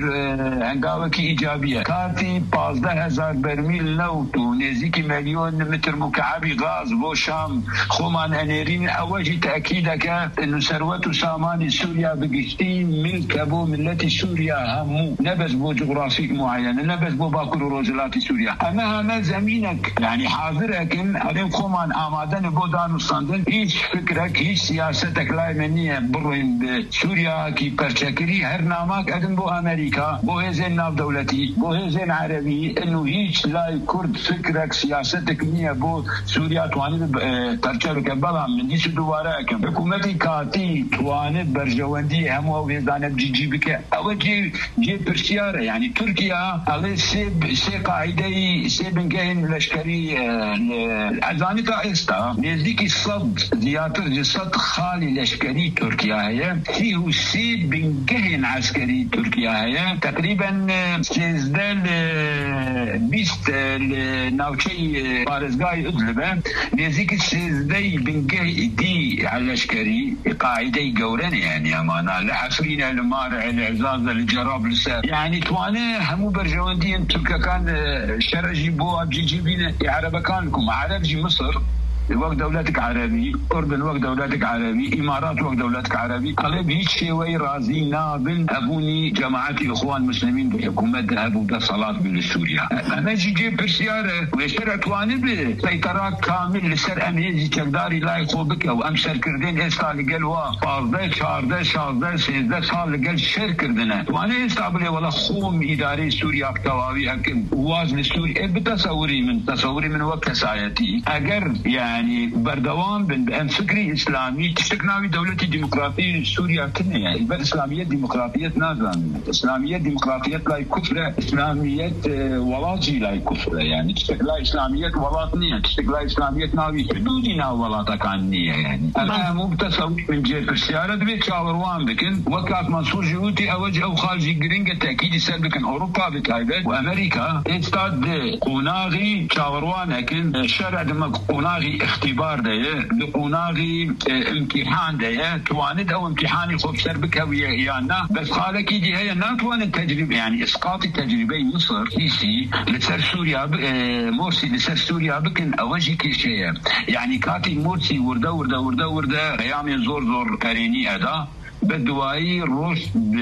هنگاوه کی ایجابیه کاتی پازده هزار برمیل نوتو نزدیکی میلیون متر مکعبی غاز بو شام خومان هنرین اواجی تأکیده که انو ثروت و سامان سوریا بگشتی ملک بو ملت سوریا همو نبز بو جغرافیک معینه نبز بو باکر و روجلات سوریا اما همه زمینک يعني حاضرکن علیم خومان آمادن بو دانستاندن هیچ فکرک هیچ سیاستک لای منیه بروین به سوریا کی پرچکری هر نامک ادن بو امریکا بو هزین ناف دولتی بو هزین عربی انو هیچ لای کرد فکرک سیاستک نیه بو سوریا توانی پرچکر بلا من دیش دوباره اکم حکومتی کاتی توانی برجواندی همو ویزانه بجی جی بکه او جی جی پرسیاره يعني تركيا على سيب سي قاعدة سيب نجين لشكري الأزانيكا إستا نزديك الصد زيادة الصد خالي لشكري تركيا هي فيه سيب نجين عسكري تركيا هي تقريبا سيزدال بيست ناوشي بارزقاي أدلبة نزديك سيزداي بنجي دي على لشكري قاعدة جورن يعني أمانة لحفرين المارع العزاز الجراب لسا يعني تواني همو برجواندين تركيا كان شرجي بو أبجي جيبين عربة كانكم عرب جي مصر وقت دولتك عربي أردن وقت دولتك عربي إمارات وقت دولتك عربي قلب هيك شوي رازي نابن أبوني جماعتي إخوان مسلمين بحكومة أبو ده صلاة بالسوريا أنا جي جيب برسيارة ويشترع تواني بسيطرات كامل لسر أميزي تقداري لا يخوبك أو أمسر كردين إستالي قلوا فازده شارده شارده سيزده سال قل شر كردنا وانا إستابلي ولا خوم إداري سوريا بتواوي هكذا وازن سوريا بتصوري من تصوري من وقت سايتي أجر يعني يعني بردوام بن فكري إسلامي تشتكناوي دولتي ديمقراطية سوريا كنا يعني بل إسلامية ديمقراطية نازم إسلامية ديمقراطية لا كفر إسلامية ولاجي لا كفر يعني تشتكلا إسلامية ولاطنية تشتكلا إسلامية ناوي حدودنا ولاطة كانية يعني أنا مو بتصور من جهة السيارة دبيت شاوروان بكن وكاف منصور جهوتي أوجه أو خارجي جرينجا تأكيد يسال بكن أوروبا بتايبت وأمريكا استاد قناغي شاوروان لكن الشارع دم قناغي اختبار ده قناغي امتحان ده تواند أو امتحاني خوف سر بك ويانا بس قالك يجي هي ناتوان التجربة يعني إسقاط التجربة مصر سيسي لسر سوريا مرسي لسر سوريا بكن أوجه كل شيء يعني كاتي مرسي ورده ورده ورده ورده قيام زور زور كاريني أدا بدوائي روش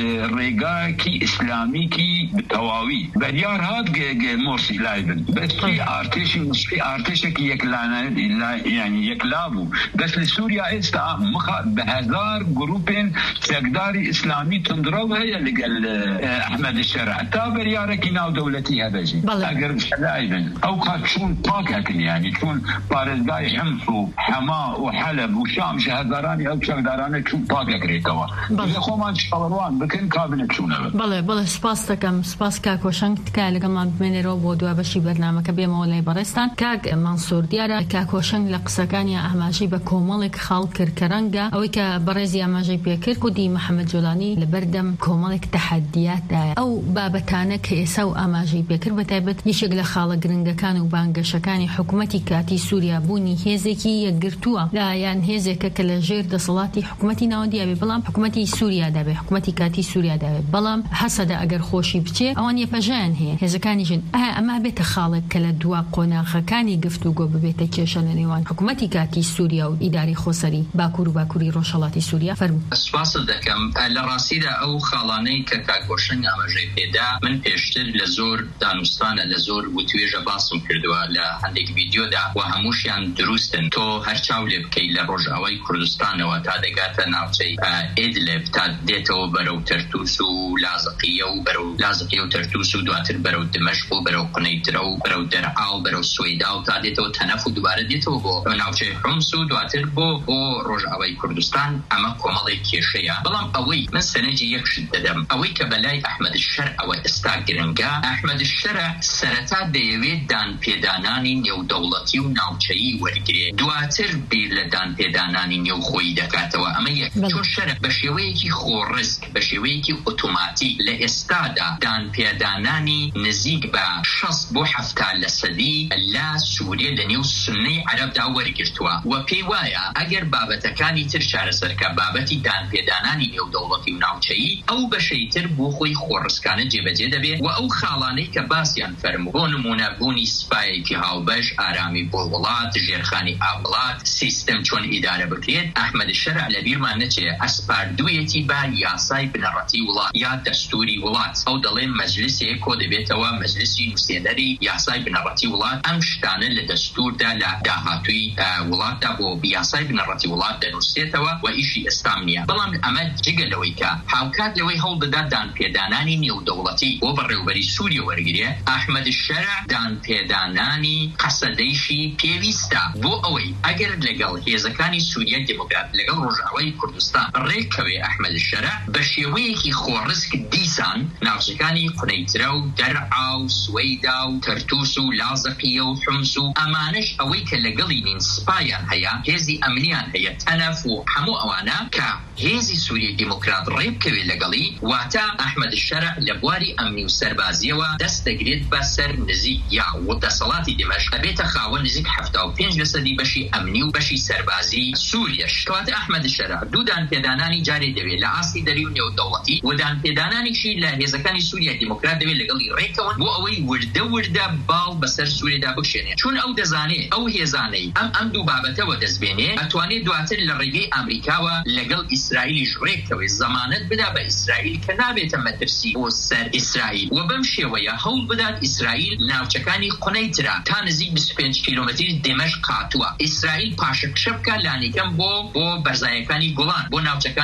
ريقاكي إسلامي كي بتواوي بديار هاد مرسي لايبن بس في ارتش مصري ارتشك يكلانا يعني يكلابو بس لسوريا استا مخ بهزار جروبين تقداري إسلامي تندرو هي اللي قال أحمد الشرع تابر ياركي ناو دولتي هبجي أقر لايبن أو قد شون طاقة يعني شون بارزقاي حمص حماء وحلب وشام شهداراني أو شهداراني شون طاقة كريتوا خۆمان چاوەڕوان بکەن کابنەچوونە بەڵێ بەڵێ سپاس دەکەم سپاس کاک کۆشنگ تکایە لەگەڵمان بمێنێرەوە بۆ دوای بەشی بەرنامەکە بێمەوە لای بەڕێستان کاک مەنسوور دیارە کاک کۆشنگ لە قسەکانی ئاماژەی بە کۆمەڵێک خاڵ کرد کە ڕەنگە ئەوەی کە بەڕێزی ئاماژەی پێکرد کودی محەممەد جۆلانی لە بەردەم کۆمەڵێک تەحەدیاتدایە ئەو بابەتانە کە ئێسا و ئاماژەی پێکرد بەتایبەت یەکێک لە خاڵە گرنگەکان و بانگەشەکانی حکوومەتی کاتی سووریا بوونی هێزێکی یەکگرتووە لایەن هێزێکە کە لە ژێر دەسەڵاتی حکوومەتی ناوەندیە بێ بەڵام حکوومەتی سووریا دەبێت حکوومەتی کاتی سووریا دەبێت بەڵام حەسەدە ئەگەر خۆشی بچێ ئەوان یەپەژیان هەیە هێزەکانی ژن ئایا ئەمە بێتە خاڵێک کە لە دوا قۆناغەکانی گفتوگۆ ببێتە کێشە لە نێوان حکوومەتی کاتی سووریا و ئیداری خۆسەری باکوور و باکووری ڕۆژهەڵاتی سووریا فەرموو. سپاس دەکەم لە ڕاستیدا ئەو خاڵانەی کە کاک کۆشنگ ئاماژەی پێدا من پێشتر لە زۆر دانوستانە لە زۆر وتوێژە باسم کردووە لە هەندێک ڤیدیۆدا و هەمووشیان دروستن تۆ هەر چاو لێ بکەی لە ڕۆژئاوای کوردستانەوە تا دەگاتە ناوچەی ئیدلب تا دێتەوە بەرەو تەرتوس و لازقیە و بەرەو لازقیە و تەرتوس و دواتر بەرەو دمەشق و بەرەو قنەیترە و بەرەو دەرعا و بەرەو سوێدا و تا دێتەوە تەنەف و دووبارە دێتەوە بۆ ناوچەی حومس و دواتر بۆ بۆ ڕۆژئاوای کوردستان ئەمە کۆمەڵێک کێشەیە بەڵام ئەوەی من سەرنجی یەکشت دەدەم ئەوەی کە بەلای ئەحمەد الشەرع ئەوە ئێستا گرنگە ئەحمەد الشەرع سەرەتا دەیەوێت دانپێدانانی نێودەوڵەتی و ناوچەیی وەرگرێت دواتر بیر لە دانپێدانانی نێو خۆی دەکاتەوە ئەمە یەک چون شەرع بە شێوەیەکی خۆڕسک بە شێوەیەکی ئۆتۆماتیک لە ئێستادا دانپێدانانی نزیک بە شەست بۆ هەفتا لە سەدی لە سووریا لە نێو سونەی عەرەبدا وەرگرتووە و پێی وایە ئەگەر بابەتەکانی تر چارەسەرکە بابەتی دانپێدانانی نێودەوڵەتی و ناوچەیی ئەو بەشەی تر بۆ خۆی خۆڕسکانە جێبەجێ دەبێت و ئەو خاڵانەی کە باسییان فەرموو بۆ نمونە بوونی سپایەکی هاوبەش ئارامی بۆ وڵات ژێرخانی ئاوڵات سیستەم چۆن ئیدارە بکرێت ئەحمەد الشەرع لە بیرمان نەچێ ئەسپاردوویەتی با یاسای بنەڕەتی وڵات یا دەستوری وڵات ئەو دەڵێ مەجلیسێک کۆ دەبێتەوە مەجلیسی نووسێنەری یاسای بنەڕەتی وڵات ئەم شتانە لە دەستوردا لە داهاتووی وڵاتدا بۆ یاسای بنەڕەتی وڵات دەنووسێتەوە و ئیشی ئێستام نییە بەڵام ئەمە جگە لەوەی کە هاوکات لەوەی هەوڵدەدا دانپێدانانی نێودەوڵەتی بۆ بەڕێوەبەری سووریا وەرگرێ ئەحمەد الشەرع دانپێدانانی قەسەدەیشی پێویستە بۆ ئەوەی ئەگەر لەگەڵ هێزەکانی سووریا دموکرات لەگەڵ ڕۆژئاوای کوردستان ڕێکەوێ ئەحمەد الشەرع بە شێوەیەکی خۆڕسک دیسان ناوچەکانی قونەیترە و دەرعا و سوەیدا و تەرتوس و لازقیە و حومس و ئەمانەش ئەوەی کە لەگەڵی نین سپایان هەیە هێزی ئەمنیان هەیە تەنەف و هەموو ئەوانە کە هێزی سووریای دیموکرات ڕێبکەوێ لەگەڵی واتە ئەحمەد الشەرع لە بواری ئەمنی و سەربازیەوە دەست دەگرێت بە سەر نزیک یا دەسەڵاتی دمەشق ئەبێتە خاوەن نزیک هەفتا و پێنج لە سەدی بەشی ئەمنی و بەشی سەربازی سووریاش کەواتە ئەحمەد الشەرع دوو دانپێدانانی جارێ دەوێت لە ئاستی دەری و نێودەوڵەتی و دانپێدانانیشی لە هێزەکانی سووریای دیموکرات دەوێت لەگەڵی ڕێکەوەن بۆ ئەوەی وردە وردە باڵ بەسەر سوورێدا بکشێنێت چون ئەو دەزانێت ئەو هێزانەی ئەم ئەم دوو بابەتەوە دەستبێنێ ئەتوانێت دواتر لە ڕێگەی ئەمریکاوە لەگەڵ ئیسرائیلیش ڕێکەوەی زەمانەت بدا بە ئیسرائیل کە نابێتە مەترسی بۆ سەر ئیسرائیل و بەم شێوەیە هەوڵ بدات ئیسرائیل ناوچەکانی قونەیترا تا نزیک بیست و پێنج کیلۆمەتری دمەشق هاتووە ئیسرائیل پاشەکشە بکە لانیکەم بۆ بۆ بەرزایەکانی گوڵان بۆ ناوچەکانی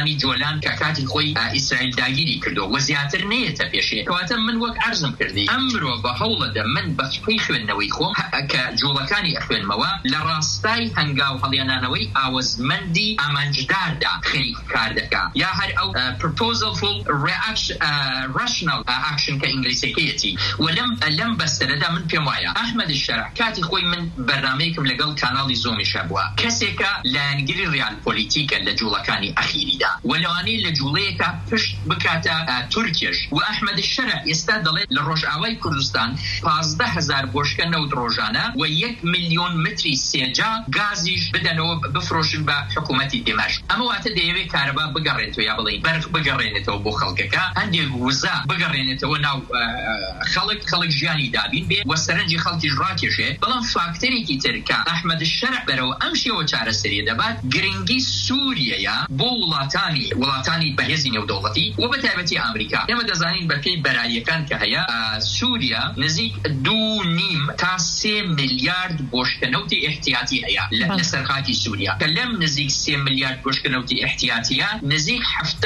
جۆلانی جۆلان کە کاتی خۆی ئیسرائیل داگیری کردو و زیاتر نێتە پێشێ کەواتە من وەک عەرزم کردی ئەمڕۆ بە هەوڵەدا من بەچکەی خوێندنەوەی خۆم کە جۆڵەکانی ئەخوێنمەوە لە ڕاستای هەنگاو هەڵیانانەوەی ئاوەزمەندی ئامانجداردا خەریک کار دەکا یا هەر ئەو proposal rational action کە ئینگلیزیەکەیەتی و لەم لەم بەستەرەدا من پێم وایە ئەحمەد الشەرع کاتی خۆی من بەرنامەیەکم لەگەڵ کاناڵی زۆمیشە بووە کەسێکە لایەنگری ڕیال پۆلیتیکە لە جوڵەکانی ئەخیریدا و لەوانەیە لە جوڵەیەکە پشت بکاتە تورکیش و ئەحمەد الشەرع ئێستا دەڵێت لە ڕۆژئاوای کوردستان پازدە هەزار بۆشکە نەوت ڕۆژانە و یەک میلیۆن متری سێجا گازیش بدەنەوە بفرۆشن بە حکوومەتی دمەشق ئەمە واتە دەیەوێت کارەبا بگەڕێنێتەوە یا بڵێ بەرق بگەڕێنێتەوە بۆ خەڵکەکە هەندێک وزە بگەڕێنێتەوە ناو خەڵک خەڵک ژیانی دابین بێ و سەرنجی خەڵکیش ڕاکێشێ بەڵام فاکتەرێکی ترکە ئەحمەد الشەرع بەرەوە ئەم شێوە چارەسەریە دەبات گرنگی سووریەیە بۆ وڵاتانی وڵاتانی بەهێزی نێودەوڵەتی و بەتایبەتی ئەمریکا ئێمە دەزانین بەپێی بەراییەکان کە هەیە سووریا نزیک دوو نیم تا سێ میلیارد بۆشکەنەوتی احتیاطی هەیە لەسەر خاکی سووریا کە لەم نزیک سێ میلیارد بۆشکەنەوتی احتیاطیە نزیک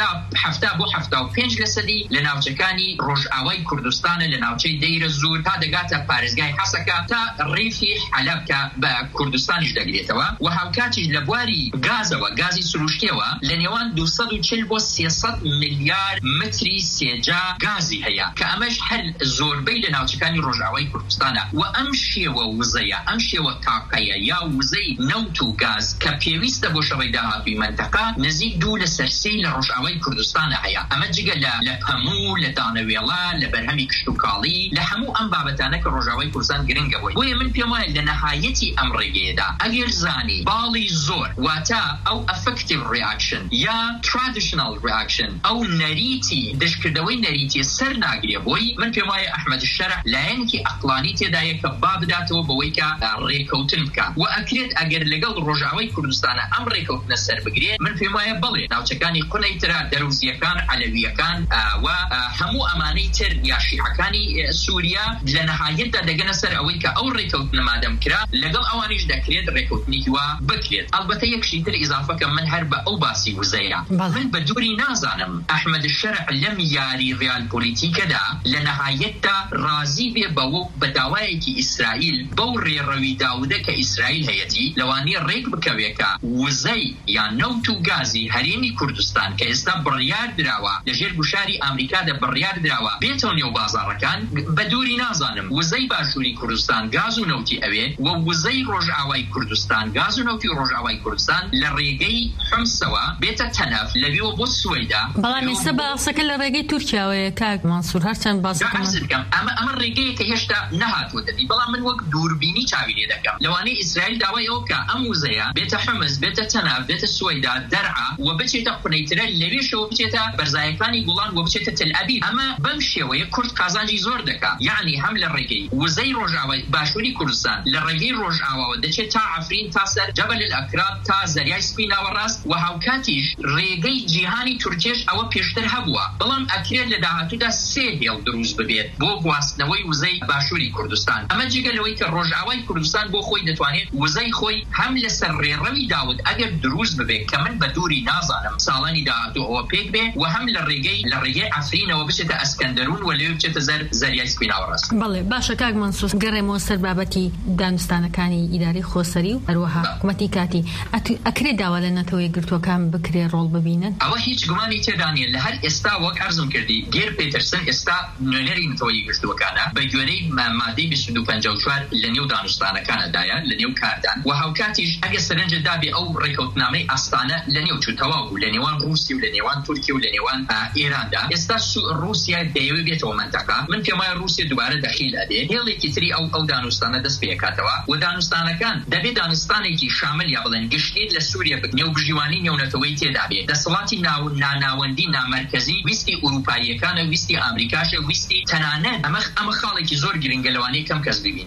هەفتا بۆ هەفتا و پێنج لەسەدی لە ناوچەکانی ڕۆژئاوای کوردستانە لە ناوچەی دەیرە زوور تا دەگاتە پارێزگای حەسەکە تا ڕیفی حەلەبکە بە کوردستانیش دەگرێتەوە و هاوکاتیش لە بواری گازەوە گازی سروشتیەوە لە نێوان دووسەد و چل بۆ سێسەد میلیارد متری سێجا گازی هەیە کە ئەمەش هەر زۆربەی لە ناوچەکانی ڕۆژئاوای کوردستانە و ئەم شێوە وزەیە ئەم شێوە تاقەیە یا وزەی نەوت و گاز کە پێویستە بۆ شەڕی داهاتووی منتەقە نزیک دوو لە سەرسەی لە ڕۆژئاوای کوردستانە هەیە ئەمە جگە لە هەموو لە دانەوێڵە لە بەرهەمی کشت و کاڵی لە هەموو ئەم بابەتانە کە ڕۆژئاوای کوردستان گرنگە بووی بۆیە من پێم وایە لە نەهایەتی ئەم ڕێگەیەدا ئەگەر زانی باڵی زۆر واتە ئەو effective reaction یا traditional reaction ئەو نەریتی دشکردەوەی نەریتی سەر ناگرێ بۆی من پێم وایە ئەحمەد الشەرع لایەنێکی ئەقلانی تێدایە کە با بداتەوە بەوەی کە ڕێکەوتن بکە و ئەکرێت ئەگەر لەگەڵ ڕۆژئاوای کوردستانە ئەم ڕێکەوتنە سەر بگرێت من پێم وایە بڵێ ناوچەکانی قونەی ترە دەروزیەکان عەلەویەکان و هەموو ئەمانەی تر یا شیعەکانی سووریا لە نەهایەتدا دەگەنە سەر ئەوەی کە ئەو ڕێکەوتنە مادەم کرا لەگەڵ ئەوانیش دەکرێت ڕێکەوتنێکی وا بکرێت ئەلبەتە یەکشی تر ئیزافەکە من هەر بە ئەو باسی وزەیە من بە دووری نازانم ئەحمەد الشەرع لەم یاری ڕیال پۆلیتیکەدا لە نەهایەتدا ڕازی بێ بەوە بە داوایەکی ئیسرائیل بەو ڕێڕەوی داودە کە ئیسرائیل هەیەتی لەوانەیە ڕێک بکەوێکە وزەی یان نەوت و گازی هەرێمی کوردستان کە ئێستا بڕیار دراوە لەژێر گوشاری ئەمریکادا بڕیار دراوە بێتەوە نێو بازاڕەکان بە دووری نازانم وزەی باشووری کوردستان گاز و نەوتی ئەوێ و وزەی ڕۆژئاوای کوردستان گاز و نەوتی ڕۆژئاوای کوردستان لە ڕێگەی حمسەوە بێتە تەنەف لەوێەوە بۆ سوێدا بەڵام ئێستا باسەکە لە ڕێگەی تورکیاوەیە کاک مانسوور هەرچەند باسەکەم ئەمە ئەمە ڕێگەیە کە هێشتا نەهاتوە دەبی بەڵام من وەک دووربینی چاوی لێ دەکەم لەوانەیە ئیسرائیل داوای ئەوە کە ئەم وزەیە بێتە حمس بێتە تەنەف بێتە سوێدا دەرعا و بچێتە قونەیترە لەوێشەوە بچێتە بەرزایەکانی گوڵان و بچێتە تل ئەبیب ئەمە بەم شێوەیە کورد قازانجی زۆر دەکات یعنی هەم لە ڕێگەی وزەی ڕۆژئاوای باشووری کوردستان لە ڕێگەی ڕۆژئاواوە دەچێت تا عەفرین تا سەر جەبەل الئەکراد تا زەریای سپیناوە ڕاست و هاوکاتیش ڕێگەی جیهانی تورکیش ئەوە پێشتر هەبووە بەڵام ئەکرێت لە داهاتوودا سێ هێڵ دروست ببێت بۆ گواستنەوەی وزەی باشووری کوردستان ئەمە جگەلەوەی کە ڕۆژئاوای کوردستان بۆ خۆی دەتوانێت وزەی خۆی هەم لەسەر ڕێڕەوی داود ئەگەر دروست ببێت کە من بە دووری نازانم ساڵانی داهاتوو ئەوە پێک بێ و هەم لە ڕێگەی لە ڕێگەی عەفرینەوە بچێتە ئەسکەندەرون و لەوێ بچێتە زەر زەریای سپیناوە ڕاست بەڵێ باشە کاک مانسوور گەڕێمەوە سەر بابەتی دانوستانەکانی ئیداری خۆسەری و هەروەها حکوومەتی کاتی ئەکرێت داوا لە نەتەوەی گرتوەکان بکرێ ڕۆڵ ببینن ئەوە هیچ گومانی تێدا نیە لە هەر ئێستا وەک عەرزم کردی گێر پێترسن ئێستا نوێنەری نەتەوەی گرتوەکانە بە گوێرەی مادەی بیست و دوو پەنجا و چوار لە نێو دانوستانەکانەدایە لە نێو کاردان و هاوکاتیش ئەگە سەرنجە دابێ ئەو ڕێکەوتنامەی ئاستانە لە نێو چوتەوا بوو لە نێوان رووسی و لە نێوان تورکیا و لە نێوان ئێراندا ئێستا رووسیا دەیەوێت بێتەوە منتەقە من پێم وایە رووسیا دووبارە دەخیل ئەدێ هێڵێکی تری ئەو ئەو دانوستانە دەست پێکاتەوە و دانوستانەکان دەبێت دانوستانێکی شامل یا بڵێن گشتیت لە سووریا نێو بژیوانی نێونەتەوەی تێدا بێت دەسەڵاتی ناو ناناوەندی نامەرکەزی ویستی ئوروپاییەکانە ویستی ئەمریکاشە ویستی تەنانەت ئەمە ئەمە خاڵێکی زۆر گرنگە لەوانەیە کەم کەس ببینێت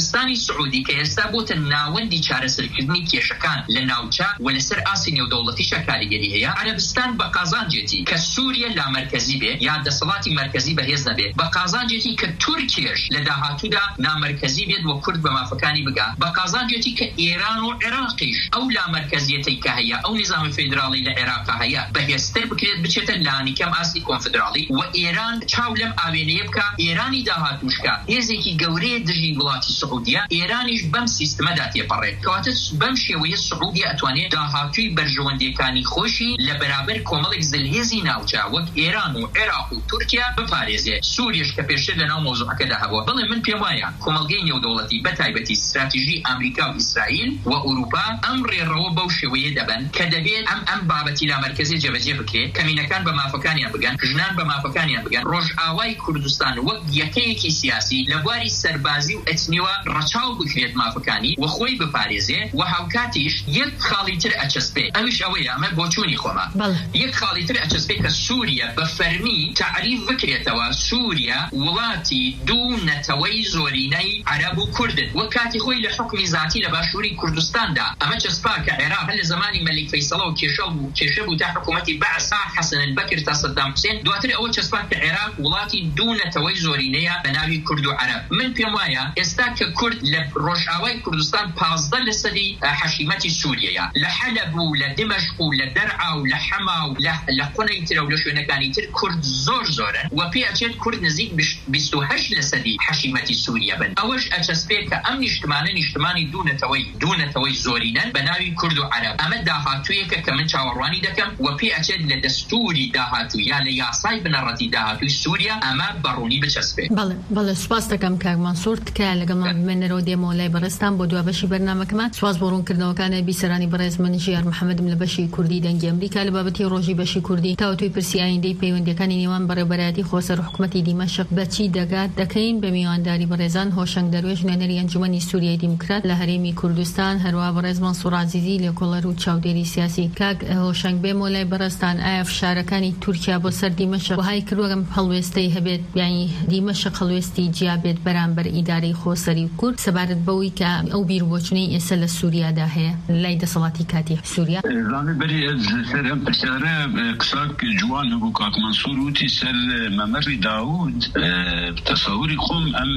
عربستانی سعودی کە ئێستا بۆتە ناوەندی چارەسەرکردنی کێشەکان لە ناوچە و لەسەر ئاسی نێودەوڵەتیشە کاریگەری هەیە. عربستان بە قازانجێتی کە سووریا لا مرکزی بێ یا دەسەڵاتی مرکزی بەهێز نەبێ، بە قازانجێتی کە تورکیش لە داهاتوودا نامرکزی بێت و کورد بە مافەکانی بگا، بە قازانجێتی کە ئێران و عێراقیش ئەو لا مرکزیەتی کە هەیە ئەو نظامی فێدراڵی لە عێراقا هەیە بەهێزتر بکرێت بچێتە لانیکەم ئاسی کۆنفدراڵی و ئێران چاو لەم ئاوێنەیە بکە. ئێرانی داهاتووشکە هێزێکی گەورەیە دژی وڵاتی سعودیە، ئێرانیش بەم سیستەمەدا تێپەڕێت، کەواتە بەم شێوەیە سعودی ئەتوانێت داهاتووی بەرژەوەندیەکانی خۆشی لە بەرابەر کۆمەڵێک زلهێزی ناوچە وەک ئێران و عێراق و تورکیا بپارێزێت. سووریش کە پێشتر لە ناو مۆزوعەکەدا هەبووە. بڵێ من پێم وایە کۆمەلگەی نێودەوڵەتی بەتایبەتی استراتیژی ئەمریکا و ئیسرائیل و ئوروپا ئەم ڕێڕەوە بەو شێوەیە دەبن کە دەبێت ئەم ئەم بابەتی لا مرکزی جێبەجێ بکرێت، کەمینەکان بە مافەکانیان بگەن، ژنان بە مافەکانیان بگەن، ڕۆژئاوای کوردستان وەک یەکەیەکی سیاسی لە بواری سەربازی و ئەتنیوە ڕەچاو بکرێت مافەکانی و خۆی بپارێزێ و هاوکاتیش یەک خاڵیتر ئەچەسپێ. ئەویش ئەوەیە، ئەمە بۆ چوونی خۆمە، یەک خاڵیتر ئەچەسپێ کە سووریا بە فەرمی تعریف بکرێتەوە سووریا وڵاتی دوو نەتەوەی زۆرینەی عەرەب و کوردن وە کاتی خۆی لە حکمی ذاتی لە باشووری کوردستاندا. ئەمە چەسپا کە عێراق لە زمانی مەلیک فەیسەڵ و کێشە بوو کێشە بوو تا حکوومەتی بەعسا حەسەن البەکر تا سەدام حوسێن، دواتر ئەوە چەسپا کە عێراق وڵاتی دوو نەتەوەی زۆرینەیە بە ناوی کورد و عەرەب. من پێم وایە ئێستا کە کورد لە ڕۆژئاوای کوردستان پازدە لە سەدی حەشیمەتی سووریەیە، لە حەلەب و لە دمەشق و لە دەرعا و لە حەما و لە قونەی ترە و لە شوێنەکانی تر کورد زۆر زۆرن و پێ ئەچێت کورد نزیک بیست و هەشت لە سەدی حەشیمەتی سووریا بن. ئەوەش ئەچەسپێ کە ئەم نیشتمانە نیشتمانی دوو نەتەوەی دوو نەتەوەی زۆرینەن بە ناوی کورد و عەرەب. ئەمە داهاتوویەکە کە من چاوەڕوانی دەکەم و پێ ئەچێت لە دەستوری داهاتوو یا لە یاسای بنەڕەتی داهاتووی سووریا ئەمە بەڕوونی بچەسپێ. بەڵێ بەڵێ سوپاس دەکەم کاک مانسوور تکایە لەگەڵمان بمێنەرەوە دێمەوە لای بەڕێستان بۆ دوا بەشی بەرنامەکەمان. سواز بۆ ڕوونکردنەوەکانە بیسەرانی بەڕێز من ژیار محەممەدم لە بەشی کوردی دەنگی ئەمریکا لە بابەتی ڕۆژی بەشی کوردی تاوتوی پرسی ئایندەی پەیوەندیەکانی نێوان بەڕێوەبەرایەتی خۆسەر و حکوومەتی دیمەشق بەچی دەگات دەکەین بە میوانداری بەڕێزان هۆشنگ دەروێژ نوێنەری ئەنجومەنی سووریای دیموکرات لە هەرێمی کوردستان، هەروەها بەڕێز مەنسوور عەزیزی لێکۆڵەر و چاودێری سیاسی. کاک هۆشنگ بێمەوە لای بەڕێستان، ئایا فشارەکانی تورکیا بۆ سەر دیمەشق وهای کردوەگەم هەڵوێستەی هەبێت یانی دیمەشق هەڵوێستی جیا بێت بەرامبەر ئیدارەی خۆسەری کورد سەبارەت بەوەی کە ئەو بیربۆچنەی ئێستا لە سووریادا هەیە لای دەسەڵاتی کاتی سووریا؟ زانێ بەری سەر ئەم پرسیارە قساک جوان هەبوو کاک مەنسوور وتی سەر مەمەری داوود تەسەووری خۆم ئەم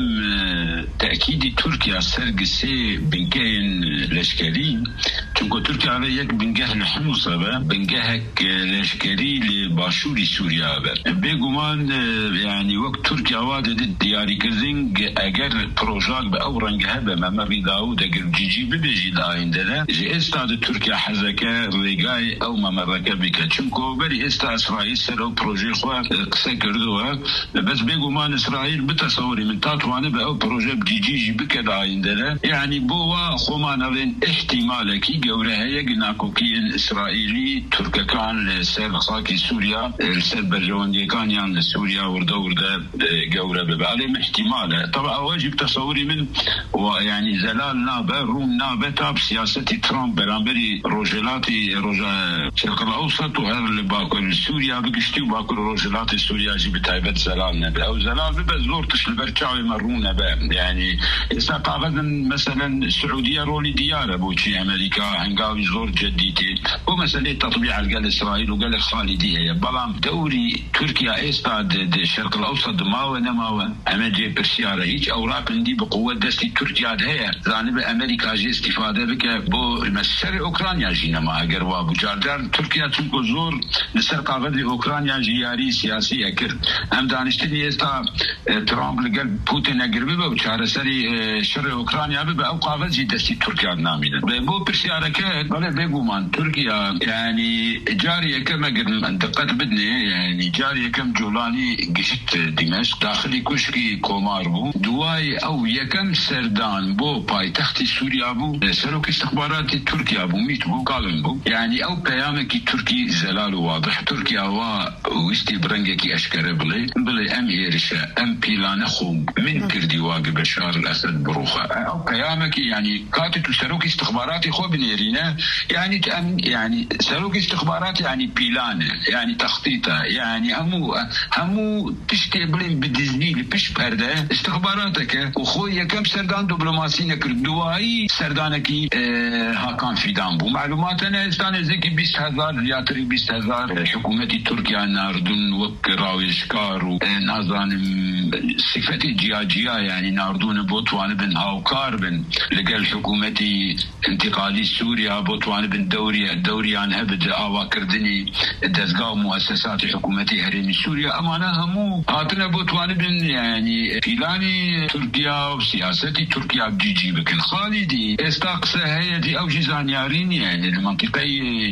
تأکیدی تورکیا سەر گسێ بنگەیەن لەشکەری، چونکە تورکیا لە یەک بنگەه لە حموسە بە بنگەهێک لەشکەری لە باشووری سووریا بە بێگومان یعنی وەک تورکیا وا دەدێت دیاریکردن ئەگەر پرۆژاک بە ئەو ڕەنگە هەبە مەمەری داوود ئەگەر جیجی ببێژی لە ئایندەدا ژ ئێستا تورکیا حەزەکە ڕێگای ئەو مەمەڕەکە بکە، چونکە بەری ئێستا ئیسرائیل سەر ئەو پرۆژەی خۆ قسە کردووە، بەس بێگومان ئیسرائیل بتەسەوری من تاتوانێت بە ئەو پرۆژە جیجیژی بکە لە ئایندەدا. یعنی بۆ وا خۆمان ئەڵێن احتیمالێکی گەورە هەیە ناکۆکیین ئیسرائیلی تورکەکان لەسەر خاکی سووریا لەسەر بەرژەوەندیەکانیان لە سووریا وردە وردە گەورە ببە. ئەڵێم احتیمالە. طبعا ئەوەژی تەسەوری من و یعنی زەلال نابە ڕوون نابە تا سیاسەتی ترامپ بەرامبەری ڕۆژهێلاتی ڕۆژە شەرقی ئەوسەط و هەر لە باکوور سووریا بگشتی و باکوور ڕۆژهێلاتی سووریاژی بتایبەت زەلال نەبێ. ئەو زەلال ببە زۆر تش لەبەر چاوێمە ڕوو نەبە. یعنی ئێستا تاغەدن مەسەلەن سعودیە ڕۆلی دیارە بۆچی ئەمریکا هەنگاوی زۆر جدیتێ بۆ مەسەلەی تەطبیع لەگەڵ ئیسرائیل و گەلێک خالیدی هەیە، بەڵام دەوری تورکیا ئێستا شەرقی ئەوسەط ماوە نەماوە ئەمە جێ پرسیارە. هیچ ئەوراپندی بقوە دەستی تورکیا هەیە زانبە ئەمریکاژی استیفادە بکە بۆ مەسەر ئۆکرانیاژی نەما ئەگەر وا بوو. جاردار تورکیا چونکە زۆر لەسەر قاغەدی ئۆکرانیاژی یاری سیاسی ئەکرد. ئەم دانیشتنی ئێستا ترامپ لەگەڵ پوتین ئەگر ببە و چارەسەری شەڕی ئۆکرانیا ببە ئەو قاغەزی دەستی تورکیا نامینە. بۆ پرسیارەکە بەڵێ بێگومان تورکیا یعنی جاری یەکەم ئەگەر دقت بدنێ یعنی جاری یەکەم جوڵانی گشت دیمەشق داخلی کوشکی کۆمار بوو، دوای ئەو یەکەم سەردان بۆ پایتەختی سووریا بوو، سەرۆکی استخباراتی تورکیا بوو، میت بوو، کاڵن بوو. یعنی ئەو پەیامێکی تورکی زەلال و واضح تورکیا وا ویستی بڕەنگێکی ئەشکەرە بڵێ بڵێ ئەم هێرشە ئەم پیلانە خۆ من کردی واگە بەشار الئەسەد بڕوخە. ئەو پەیامێکی یعنی کاتی تو سەرۆکی استخباراتی خۆ بنێ ليرينا يعني يعني سلوك استخبارات يعني بلانه يعني تخطيطه يعني همو همو تشتي بلين بديزني بش برده استخباراتك وخويا كم سردان دبلوماسي نكر دواي سردانكي اه هاكان في دامبو معلومات انا استانه زكي بيست هزار رياتري بيست هزار حكومتي تركيا ناردون وكراويشكار نازان صفتي جياجيا يعني ناردون بوتوان بن هاوكار بن لقال حكومتي انتقالي سوريا بوتوان بن دوري الدوري عن هبد آوا كردني دزقاو مؤسسات حكومتي هرمي سوريا امانه همو هاتنا بوتوان بن يعني فيلاني تركيا وسياستي تركيا بجيجي بكن خالدي استقصى هيدي او جزانيارين يعني المنطقه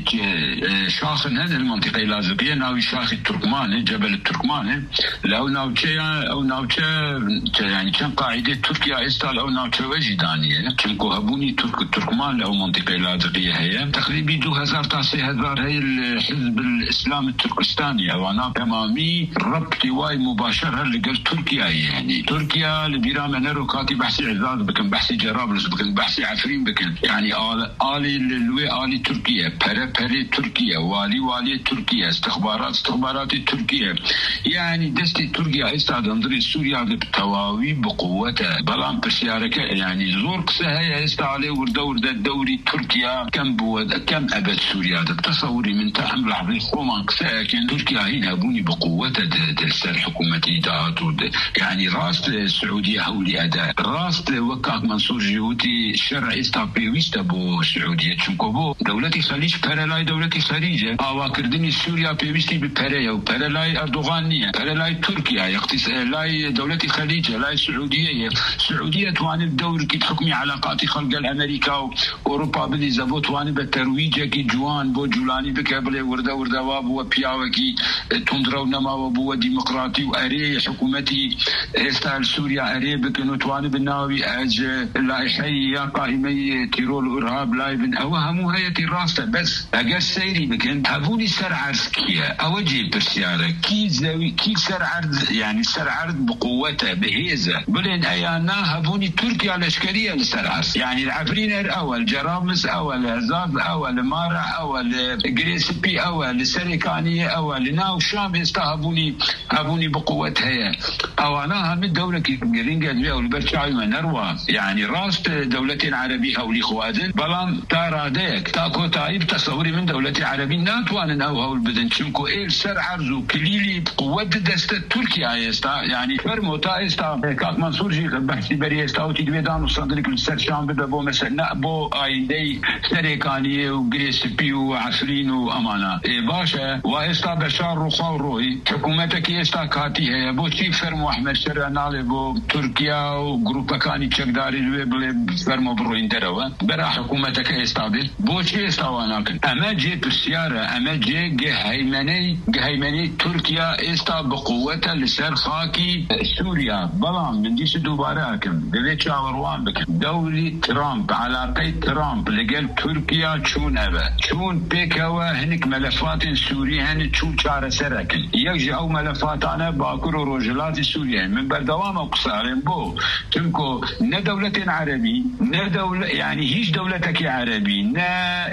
شاخن هذه المنطقه لازقيه ناوي شاخ التركمان جبل التركمان لو ناوتشا او ناوتشا يعني كان قاعده تركيا استال او ناوتشا وجدانيه كنكو هبوني ترك التركمان لو منطقه لازقيه هي تقريبا دو هزار تاسي هزار هي الحزب الاسلام التركستاني وانا تمامي ربطي واي مباشره اللي قال تركيا يعني تركيا لبيرا منرو كاتي بحثي عزاز بكن بحثي جرابلس بكن بحثي عفرين بكن يعني آل آلي الوي آلي تركيا بري بري تركيا والي والي تركيا استخبارات استخبارات تركيا يعني دستي تركيا استعدندري سوريا بتواوي بقوتها بلان بسيارك يعني زور قسها استعلي ورده ورده الدوري تركيا كم بود كم أبد سوريا تصوري من تحمل لحظة خوما قسها كان تركيا هنا بوني بقوتها دلسر حكومتي دات يعني راس السعودية هولي أداء راس وكاك منصور جيوتي شرع استابي ويستبو السعودية تشنكوبو دولتي خليج بارلاي دولتي خليج آوا كردني سوريا بيويستي بباريا وبارلاي أردوغانية بارلاي تركيا يقتص لاي دولتي خليج لاي السعودية السعودية تواني الدور كي تحكمي علاقات خلق الأمريكا وأوروبا بدي زبوت تواني بالترويج كي جوان بو جولاني بكابل وردا وردا وابو بياوكي تندرو نما وابو ديمقراطي وأري حكومتي استال سوريا أري بكنو تواني بالناوي أج لايحي قائمي تيرول إرهاب لايبن أو همو هي راسته بس أجر سيري بكن هبوني سر عرسكية أوجي برسيارة كي زاوي كي سر عرض يعني سر عرض بقوته بهيزة بلين أيانا هبوني تركيا الأشكالية لسر عرس يعني العفرين الأول جرامس أول هزاز أول مارع أول جريسبي أول سريكانية أول ناو شام استهبوني هبوني بقوتها أو أنا هم الدولة كي جرينجا اللي أول برشاوي من نروى يعني راس دولتين عربية أو لإخواتن بلان تارا ديك تاكو تايب تصوري من دولتين عربية ناتوان أو هول بدن شمكو إيل سر عرضو كليلي بقوة دست تركيا يستا يعني فرموتا يستا كاك منصور جي بحثي بري يستا وتدوي دانو صندريك السر شام بدا بو مثلا بو آي دي سريكانية وغريسبي وعفرين وأمانا إيه باشا ويستا بشار رخاو روي حكومتك يستا كاتي هي بو شي فرمو أحمد شرع نالي بو تركيا وجروبا كاني تشكداري الوي بلي فرمو بروين دروا برا حكومتك يستابل بو شي يستواناكن أما جي بالسيارة أما جي جهيمني جهيمني تركيا استا بقوتها لسر خاكي سوريا بلان من ديش دوباراكم بلي شاوروان بك دولي ترامب علاقة ترامب لقال تركيا شون أبا شون بيكوا هنك ملفات سوريا هن شو شار سركن يجي أو ملفات أنا باكر ورجلات سوريا من بردوام وقصارين بو تمكو نا دولة عربي نا دولة يعني هيش دولتك عربي نا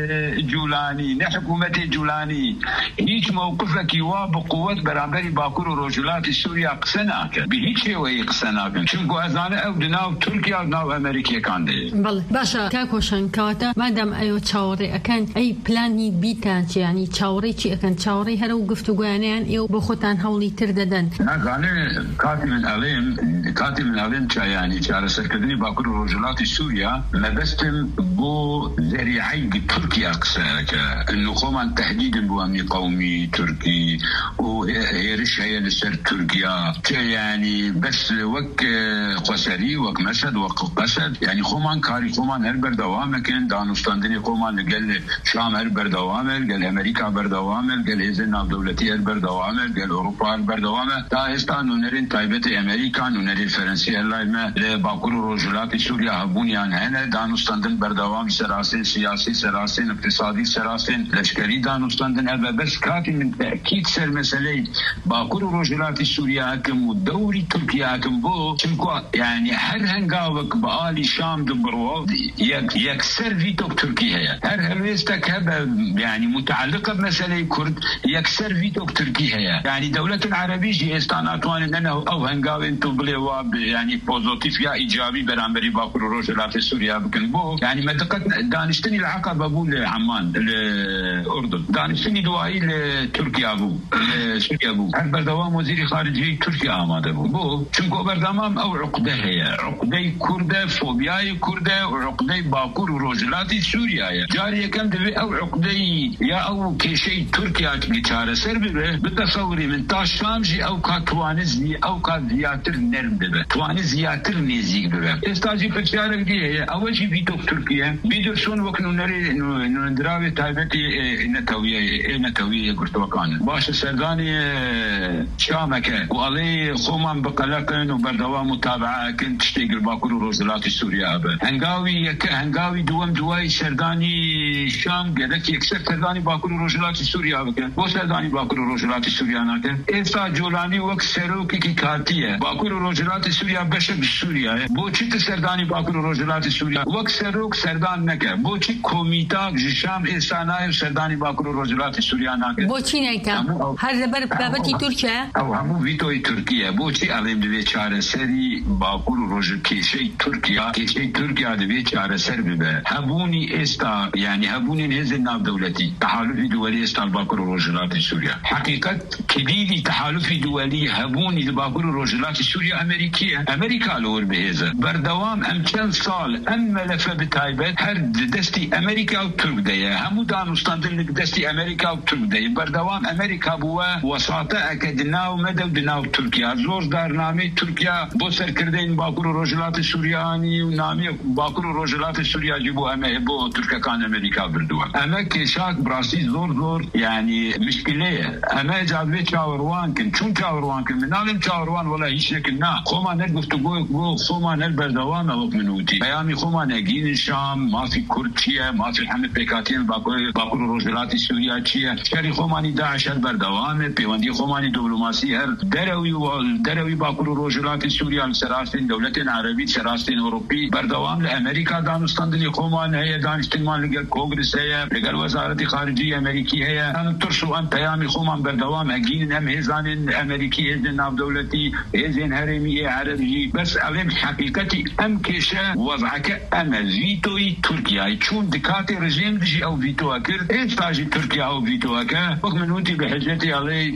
جولاني نا حكومة جولاني هيش موقفك يواب قوة برامبري باكر ورجلات سوريا قسناك بهيش شيء قسناك شنكو أزانة أو دناو تركيا ودناو أمريكا كان دي بله باشا كاكوشن كواتا مادام أيو تشاوري أكان أي بلاني بيتان يعني تشاوري شيء أكان تشاوري هرو قفتو قوانيان إيو بخوتان هولي ترددن أنا كاتب من أليم كاتب من أليم يعني شعر سركدني باكر ورجلات سوريا لبستم بو ذريعي تركيا قساك إنه قوم عن تحديد بوامي قومي تركي وهيرش هي لسر تركيا يعني بس وك قسري وك مسد وك قسد يعني قوم كاري قوم هربر دوام كان دانستاندني قوم قال شام هربر دوام قال أمريكا هربر دوام قال إذن دولتي هربر دوام قال أوروبا هربر دوام تا استانو نرين تايبة أمريكا نرين فرنسي الله ما باكر ورجلات سوريا هبونيان هنا دانستاندن بردوام سراسين سياسي سراسين اقتصادي سراسين لشكري دانستاندن أبا بس كاتي من تأكيد سر مسألة باكر ورجلات سوريا هكم ودوري تركيا هكم بو شنكو يعني هر هنقاوك بآلي شام دبروا يك يك يكسر فيتو تركيا هر هلويستك هذا يعني متعلقة بمسألة كرد يكسر فيتو تركيا يعني دولة العربية استاناتوان أنه أو هنقاوي انتو بليواب يعني بوزيتيف يا إيجابي برامبري باكر وروجلات في سوريا بكن بو يعني منطقة دانشتني العقبة بو لعمان الأردن دانشتني دوائي لتركيا بو لسوريا بو هل بردوام وزيري خارجية تركيا آماده بو بو چونكو بردوام أو عقده هي عقده كردة فوبياي كردة وعقده باكر وروجلات سوريا جاري كم دبي أو عقده يا أو كشي تركيا تجاره سر ببه بتصوري من تاش شامجي أو كاتوانزني أو كزياتر نرم ببه توانز زياتر نزيك ببه استاجي فكرة دي أول شيء فيتو تركيا بيدرسون وكنو نري إنه ندراوي تايبتي نتوية نتوية قلت وكان باش السرداني شامك وعلي خومن بقلقن وبردوام متابعة كنت تشتغل باكر وروزلات السوريا أبا هنقاوي هنقاوي دوام دواي سرداني شام قدك يكسر سرداني باكر وروزلات السوريا أبا بو سرداني باكر وروزلات السوريا ناكن إسا جولاني وقت سروكي كي كاتية باكر وروزلات السوريا بشر بالسوريا بو چی سردانی باكر وروزلات السوريا وقت سروك سردان نكه بو چی كوميتا جشام إساناي سرداني باكر وروزلات السوريا ناكن بو چی نيكا هر دبر بابتي تركيا او همو فيتوي تركيا بو چی علم دوی چاره سری باكر وروزل كيشي تركيا كيشي تركيا دوی چاره سر ببه هبوني استا يعني هبوني نهزل ناب دولتي تحالف دولي استا باكر وروزلات السوريا حقيقة كديدي تحالف دولي هبوني باكر وروزلات السوريا أمريكية أمريكا لور بهذا بردوام ام چند سال ام ملفه بتايبت هر دستي امريكا و ترك ديه همو دانستاندن دستي امريكا و ترك ديه بردوام امريكا بوا وساطه اكدنا و مدو دنا و تركيا زور دار نامي تركيا بو سركردين باكر روجلات سورياني و نامي باكر روجلات سوريا جيبو ام بو تركيا كان امريكا بردوا اما كيشاك براسي زور زور يعني مشكله اما جابي تشاوروان كن چون تشاوروان كن منالم تشاوروان ولا هيش كنا خوما نگفت گو خوما البردوام وقت منوتي بيامي خوما نجين الشام ما في كردية ما في حمد بيكاتين باكر باكر روجلات سوريا تشيا شري خوماني داعش البردوام بيوندي خوماني دبلوماسي هر دروي والدروي باكر روجلات سوريا السراستين دولة عربية سراستين أوروبي بردوام لأمريكا دانستاندني خومان هي دانشتمان لقى كونغرس هي لقى وزارة خارجية أمريكية هي أنا ترسو أن بيامي خومان بردوام هجين هم هزان أمريكي هزن ناب دولتي هزن هرمية عربي بس علم حقيقتي أم كيشا وضعك أما فيتوي تركيا چون دكاتي رجيم دجي أو فيتوها كرد إيش تاجي تركيا أو فيتوها كا وقت من وانتي بحجتي علي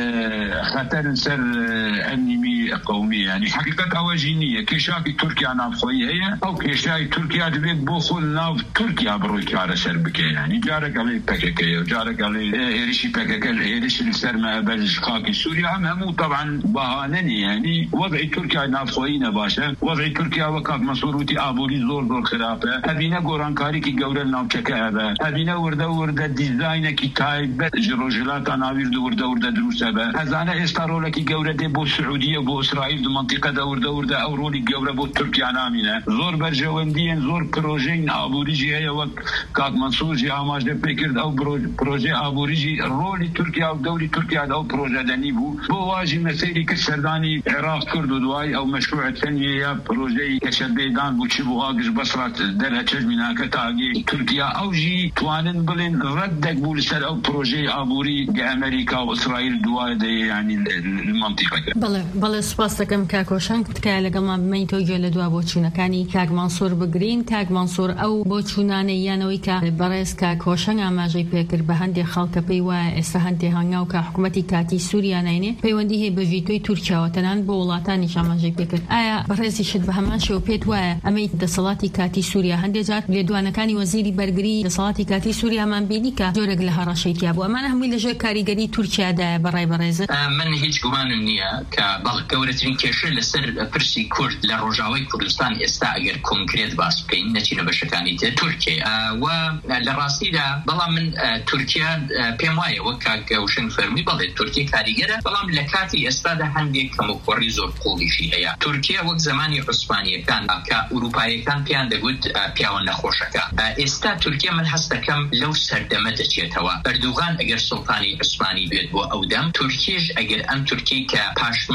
اه خطر سر اه أنمي قومي يعني حقيقة أواجينية كيشاكي تركيا نافخوي هي أو كيشاكي تركيا دبيت بوخول ناف تركيا بروي كارا سر بكي يعني جارك علي بككي وجارك علي إيريشي بككي إيريشي لسر ما بلشقاكي سوريا هم همو طبعا بهانني يعني وضعي تركيا نافخوينا باشا وضعي تركيا وكاك مصوروتي آبوري زور زور خرافة هبينا قرانكاري كي قورا ناوچكا هبا هبينا ورده ورده ديزاينة كي تايبت جروجلاتا ناوير دو ورده ورده دروس هبا هزانا استارولة كي قورا دي بو سعودية بو إسرائيل دو منطقة دا ورده ورده أو رولي قورا بو تركيا نامينا زور برجواندين زور بروجين آبوري جي هيا وك كاك منصور جي آماج دي بكرد أو بروجي آبوري جي رولي تركيا أو دولي تركيا أو بروجي داني بو بو واجي مسيري كسرداني عراق كردو دواي أو مشروع ثانية بروجي كشبيدان بو تشبو آقش بصرات درها تجمينا كتاقي تركيا أو جي توانن بلين ردك بولسر أو بروجي آبوري كأمريكا وإسرائيل دواي دي يعني المنطقة بله بله سپاس دەکەم کاکۆشان تکایە لەگەڵمان بمەینەوە گوێ لە دوا بۆچوونەکانی کاک مانسوور بگرین کاک مانسوور ئەو بۆچوونانەی یانەوەی کە بەڕێز کاکۆشەنگ ئاماژەی پێکرد بە هەندێک خەڵکە پێی وایە ئێستا هەندێک هەنگاو کە حکوومەتی کاتی سووریا ناینێ پەیوەندی هەیە بە ڤیتۆی تورکیاوە تەنان بۆ وڵاتانیش ئاماژەی پێکرد ئایا بەڕێزیشت بە هەمان شێوە پێت وایە ئەمەی دەسەڵاتی کاتی سووریا هەندێک جار لێدوانەکانی وەزیری بەرگری دەسەڵاتی کاتی سووریامان بینی کە جۆرێک لە هەڕەشەیتیا بوو ئەمانە هەمووی لەژێر کاریگەری تورکیادایە بەڕای بەڕێز من هیچ گومانم نییە کە بەڵ گەورەترین کێشە لەسەر پرسی کورد لە ڕۆژاوای کوردستان ئێستا ئەگەر کۆنکرێت باس بکەین نەچینە بەشەکانی تر تورکیا و لە ڕاستیدا بەڵام من تورکیا پێم وایە وەک کاکەوشن فەرمی بەڵێت تورکی کاریگەرە بەڵام لە کاتی ئێستادا هەندێک کەموکۆڕی زۆر قوڵیشی هەیە تورکیا وەک زمانی عوسمانیەکان کە ئوروپایەکان پیان دەگوت پیاوە نەخۆشەکە ئێستا تورکیا من هەست دەکەم لەو سەردەمە دەچێتەوە ئەردوغان ئەگەر سوڵتانی عوسمانی بێت بۆ ئەو دەم تورکیش ئەگەر ئەم تورکی کە پاشماوەی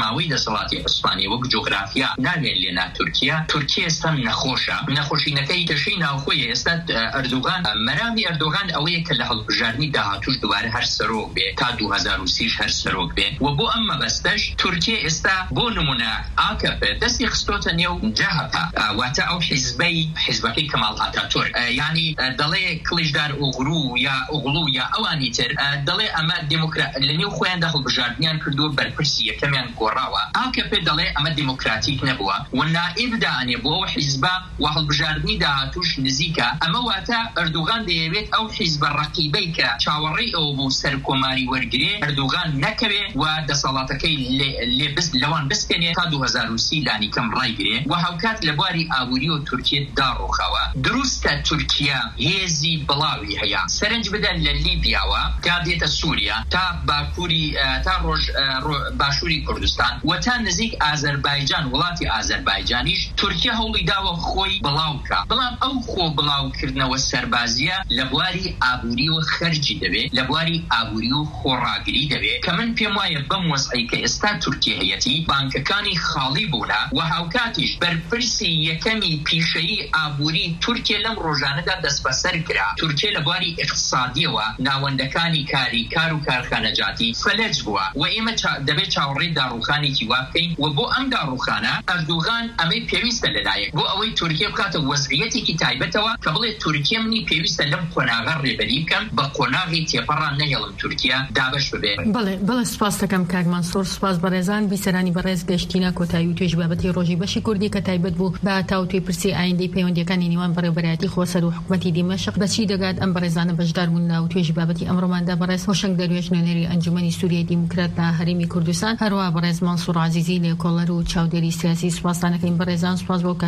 دەسەڵاتی عوسمانی وەک جغرافیا ناوێن لێنا تورکیا تورکیا ئێستا نەخۆشە نەخۆشینەکەی کەشەی ناوخۆیە ئێستا ئەردوغان مەرامی ئەردوغان ئەوەیە کە لە هەڵبژاردننی داهاتوش دوبارە هەر سەرۆک بێ تا دوو هەزار و سیش هەر سەرۆک بێ و بۆ ئەم مەبەستەش تورکیا ئێستا بۆ نمونە ئاکەپێ دەستی خستۆتە نێو جەهەپا واتە ئەو حیزبەی حیزبەکەی کەماڵ ئاتاتورک یعنی دەڵێ کلیژدار ئوغرو یا ئوغڵو یا ئەوانی تر دەڵێ ئەمە دموکرات لە نێو خۆیاندا هەڵبژاردنیان کردووە بەرپرسی یەکەمیان گۆڕاوە ئاکەپێ دەڵێ ئەمە دموکراتیک نەبووە و نائبدانێ بۆ ئەو حیزبە و هەڵبژاردننی داهاتوش نزیکە ئەمە واتە ئەردوغان دەیەوێت ئەو حیزبە ڕەقیبەی کە چاوەڕێی ئەو بوو سەر کۆماری وەرگێ ئەردوغان نەکەوێ و دەسەڵاتەکەی لێ بست لەوان بستێنێ تا دوو هەزار و سی لانی کەم ڕایگرێ و هاوکات لە بواری ئابووری و تورکیە داڕۆخەوە دروستە تورکیا هێزی بڵاوی هەیە سەرنج بدەن لە لیبیاوە تا دێتە سووریا تا باکووری تا ڕۆژ باشووری کوردستان و تا نزیک ئازەربایجان وڵاتی ئازەربایجانیش تورکیا هەوڵی داوە خۆی بڵاوکە بەڵام ئەو خۆ بڵاوکردنەوە سەربازیە لە بواری ئابووری و خەرجی دەبێت لە بواری ئابووری و خۆڕاگری دەبێت کە من پێم وایە بەم وەزعی کە ئێستا تورکیا هەیەتی بانکەکانی خاڵی بوونە و هاوکاتیش بەرپرسی یەکەمی پیشەیی ئابووری تورکیا لەم ڕۆژانەدا دەست بەسەر کرا تورکیا لە بواری اقتصادیەوە ناوەندەکانی کاری کار و کارخانەجاتی فەلەج بووە و ئێمە دەبێت چاوەڕێی داڕوخانێکی وا بکەین و بۆ ئەم داڕوخانە ئەردوغان ئەمەی پێویستە لەلایەک بۆ ئەوەی تورکیا بکاتە وەزعیەتێکی تایبەتەوە کە بڵێ تورکیا منی پێویستە لەم قۆناغە ڕێبەری بکەم بە قۆناغی تێپەڕان نەهێڵم تورکیا دابەش ببێ. بەڵێ بەڵێ سپاس دەکەم کاک مانسوور سپاس بەڕێزان بیسەرانی بەڕێز گەشتینە کۆتایی و توێژ بابەتی ڕۆژی بەشی کوردی کە تایبەت بوو بە تاوتوی پرسی ئایندەی پەیوەندیەکانی نیوان بەڕێوەبەرایەتی خۆسەر و حکومەتی دیمەشق بەچی دەگات ئەم بەڕێزانە بەشدار بوون و توێژ بابەتی ئەمڕۆماندا بەڕێز هۆشنگ دەروێژ نوێنەری ئەنجومەنی سووریای دیموکرات لە هەرێمی کوردستان هەروەها بەڕێز مانسوور عەزیزی لێکۆڵەر و چاودێری سیاسی سوپاسدانەکەین بەڕێزان سوپاس بۆ